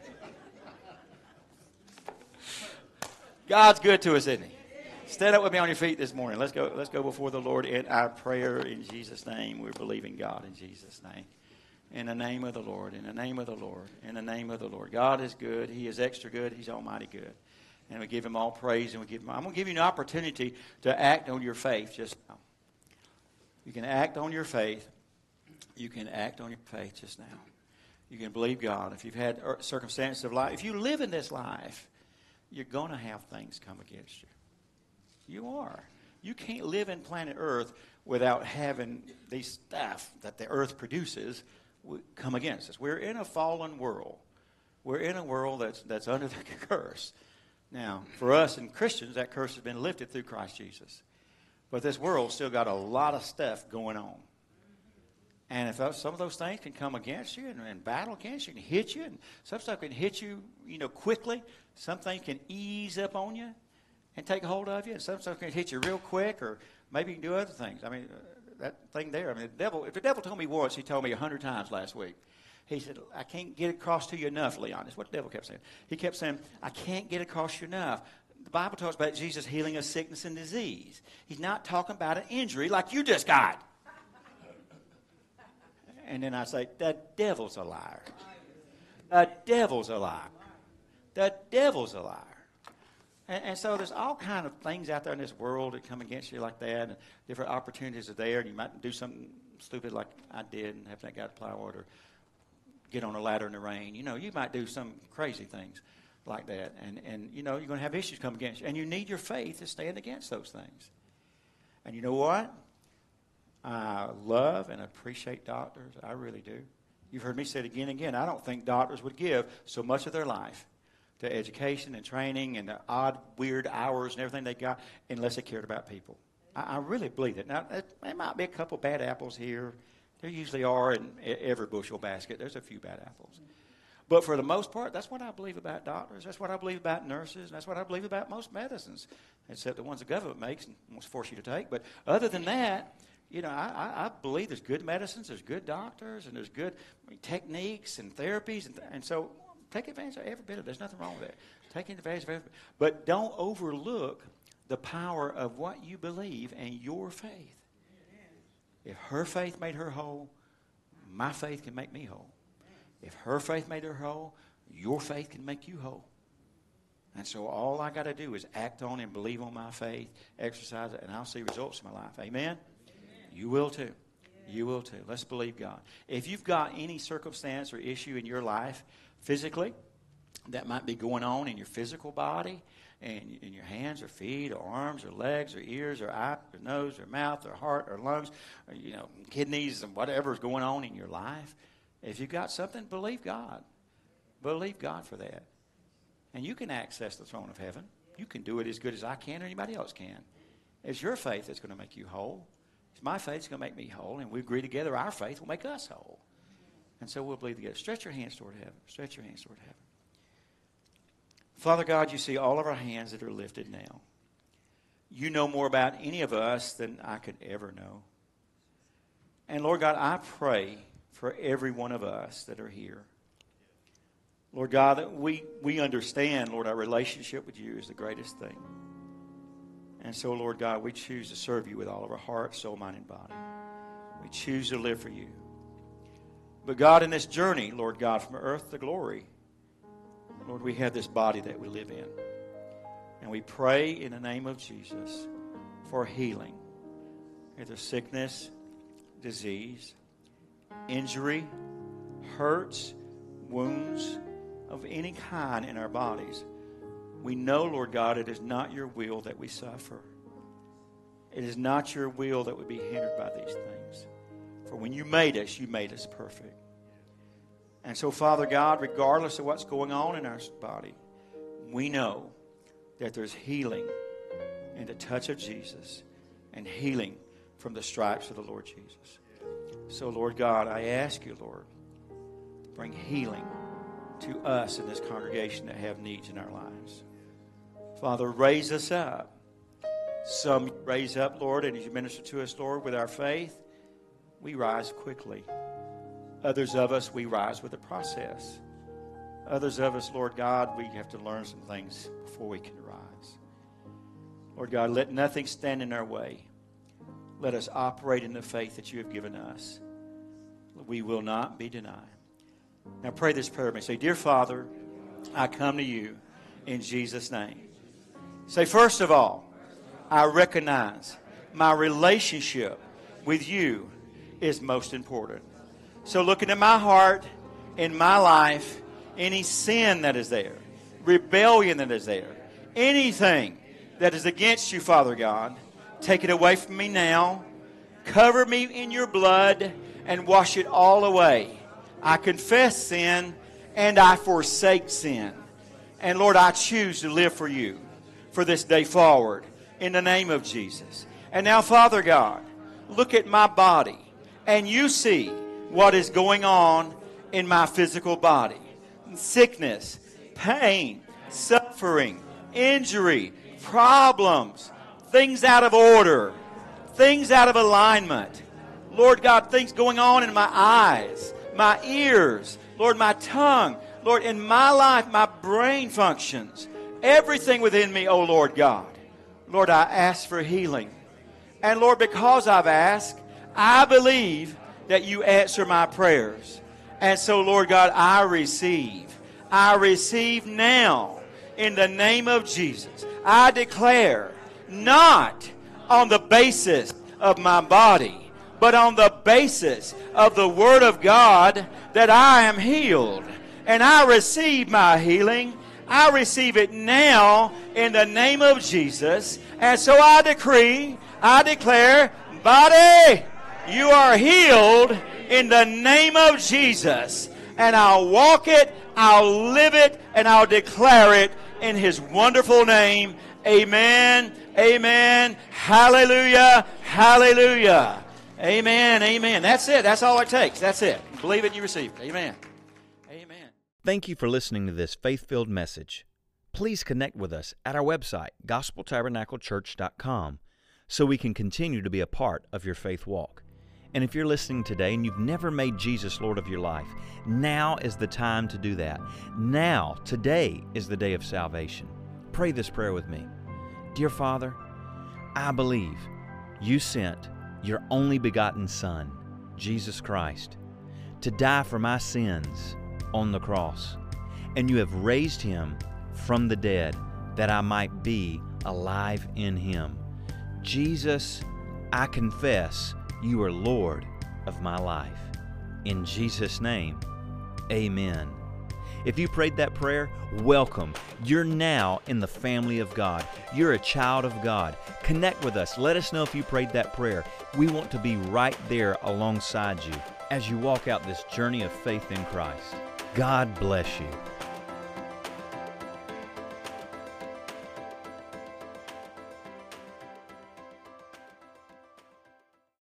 God's good to us, isn't he? Stand up with me on your feet this morning. Let's go before the Lord in our prayer in Jesus' name. We're believing God in Jesus' name. In the name of the Lord, in the name of the Lord, in the name of the Lord. God is good. He is extra good. He's almighty good. And we give him all praise, and I'm going to give you an opportunity to act on your faith just now. You can act on your faith. You can act on your faith just now. You can believe God. If you've had circumstances of life, if you live in this life, you're going to have things come against you. You are. You can't live in planet Earth without having these stuff that the earth produces come against us. We're in a fallen world. We're in a world that's under the curse. Now, for us and Christians, that curse has been lifted through Christ Jesus. But this world's still got a lot of stuff going on. And if some of those things can come against you and battle against you and hit you, and some stuff can hit you, quickly. Some things can ease up on you and take hold of you, and some stuff can hit you real quick, or maybe you can do other things. I mean, that thing there. I mean, if the devil told me once, he told me 100 times last week. He said, I can't get across to you enough, Leon. That's what the devil kept saying. He kept saying, I can't get across to you enough. the Bible talks about Jesus healing a sickness and disease. He's not talking about an injury like you just got. And then I say, the devil's a liar. The devil's a liar. The devil's a liar. And so there's all kind of things out there in this world that come against you like that, and different opportunities are there, and you might do something stupid like I did and have that guy to plywood, or get on a ladder in the rain. You know, you might do some crazy things like that, and you know, you're going to have issues come against you, and you need your faith to stand against those things. And you know what? I love and appreciate doctors. I really do. You've heard me say it again and again. I don't think doctors would give so much of their life to education and training and the odd, weird hours and everything they got unless they cared about people. I really believe it. Now, there might be a couple bad apples here. There usually are in every bushel basket. There's a few bad apples. But for the most part, that's what I believe about doctors. That's what I believe about nurses. That's what I believe about most medicines, except the ones the government makes and wants to force you to take. But other than that, you know, I believe there's good medicines, there's good doctors, and there's good techniques and therapies. And so take advantage of every bit of it. There's nothing wrong with that. Take advantage of every bit. But don't overlook the power of what you believe and your faith. If her faith made her whole, my faith can make me whole. If her faith made her whole, your faith can make you whole. And so all I got to do is act on and believe on my faith, exercise it, and I'll see results in my life. Amen? You will too. You will too. Let's believe God. If you've got any circumstance or issue in your life physically that might be going on in your physical body, and in your hands or feet or arms or legs or ears or eyes or nose or mouth or heart or lungs or, you know, kidneys and whatever is going on in your life, if you've got something, believe God. Believe God for that. And you can access the throne of heaven. You can do it as good as I can or anybody else can. It's your faith that's going to make you whole. It's my faith that's going to make me whole. And we agree together our faith will make us whole. And so we'll believe together. Stretch your hands toward heaven. Stretch your hands toward heaven. Father God, you see all of our hands that are lifted now. You know more about any of us than I could ever know. And Lord God, I pray for every one of us that are here. Lord God, that we understand, Lord, our relationship with you is the greatest thing. And so, Lord God, we choose to serve you with all of our heart, soul, mind, and body. We choose to live for you. But God, in this journey, Lord God, from earth to glory, Lord, we have this body that we live in. And we pray in the name of Jesus for healing. Either sickness, disease, injury, hurts, wounds of any kind in our bodies. We know, Lord God, it is not your will that we suffer. It is not your will that we be hindered by these things. For when you made us perfect. And so, Father God, regardless of what's going on in our body, we know that there's healing in the touch of Jesus and healing from the stripes of the Lord Jesus. So, Lord God, I ask you, Lord, to bring healing to us in this congregation that have needs in our lives. Father, raise us up. Some raise up, Lord, and as you minister to us, Lord, with our faith, we rise quickly. Others of us, we rise with the process. Others of us, Lord God, we have to learn some things before we can rise. Lord God, let nothing stand in our way. Let us operate in the faith that you have given us. We will not be denied. Now pray this prayer with me. Say, Dear Father, I come to you in Jesus' name. Say, first of all, I recognize my relationship with you is most important. So looking at my heart, in my life, any sin that is there, rebellion that is there, anything that is against you, Father God, take it away from me now. Cover me in your blood and wash it all away. I confess sin and I forsake sin. And Lord, I choose to live for you for this day forward in the name of Jesus. And now, Father God, look at my body and you see what is going on in my physical body. Sickness, pain, suffering, injury, problems, things out of order, things out of alignment. Lord God, things going on in my eyes, my ears, Lord, my tongue. Lord, in my life, my brain functions. everything within me, O Lord God. Lord, I ask for healing. And Lord, because I've asked, I believe that you answer my prayers. And so, Lord God, I receive. I receive now in the name of Jesus. I declare, not on the basis of my body, but on the basis of the Word of God, that I am healed. And I receive my healing. I receive it now in the name of Jesus. And so I decree, I declare, body, you are healed in the name of Jesus. And I'll walk it, I'll live it, and I'll declare it in His wonderful name. Amen. Amen. Hallelujah. Hallelujah. Amen. Amen. That's it. That's all it takes. That's it. Believe it and you receive it. Amen. Amen. Thank you for listening to this faith-filled message. Please connect with us at our website, gospeltabernaclechurch.com, so we can continue to be a part of your faith walk. And if you're listening today and you've never made Jesus Lord of your life, now is the time to do that. Now, today is the day of salvation. Pray this prayer with me. Dear Father, I believe you sent your only begotten Son, Jesus Christ, to die for my sins on the cross. And you have raised Him from the dead that I might be alive in Him. Jesus, I confess you are Lord of my life. In Jesus' name, amen. If you prayed that prayer, welcome. You're now in the family of God. You're a child of God. Connect with us. Let us know if you prayed that prayer. We want to be right there alongside you as you walk out this journey of faith in Christ. God bless you.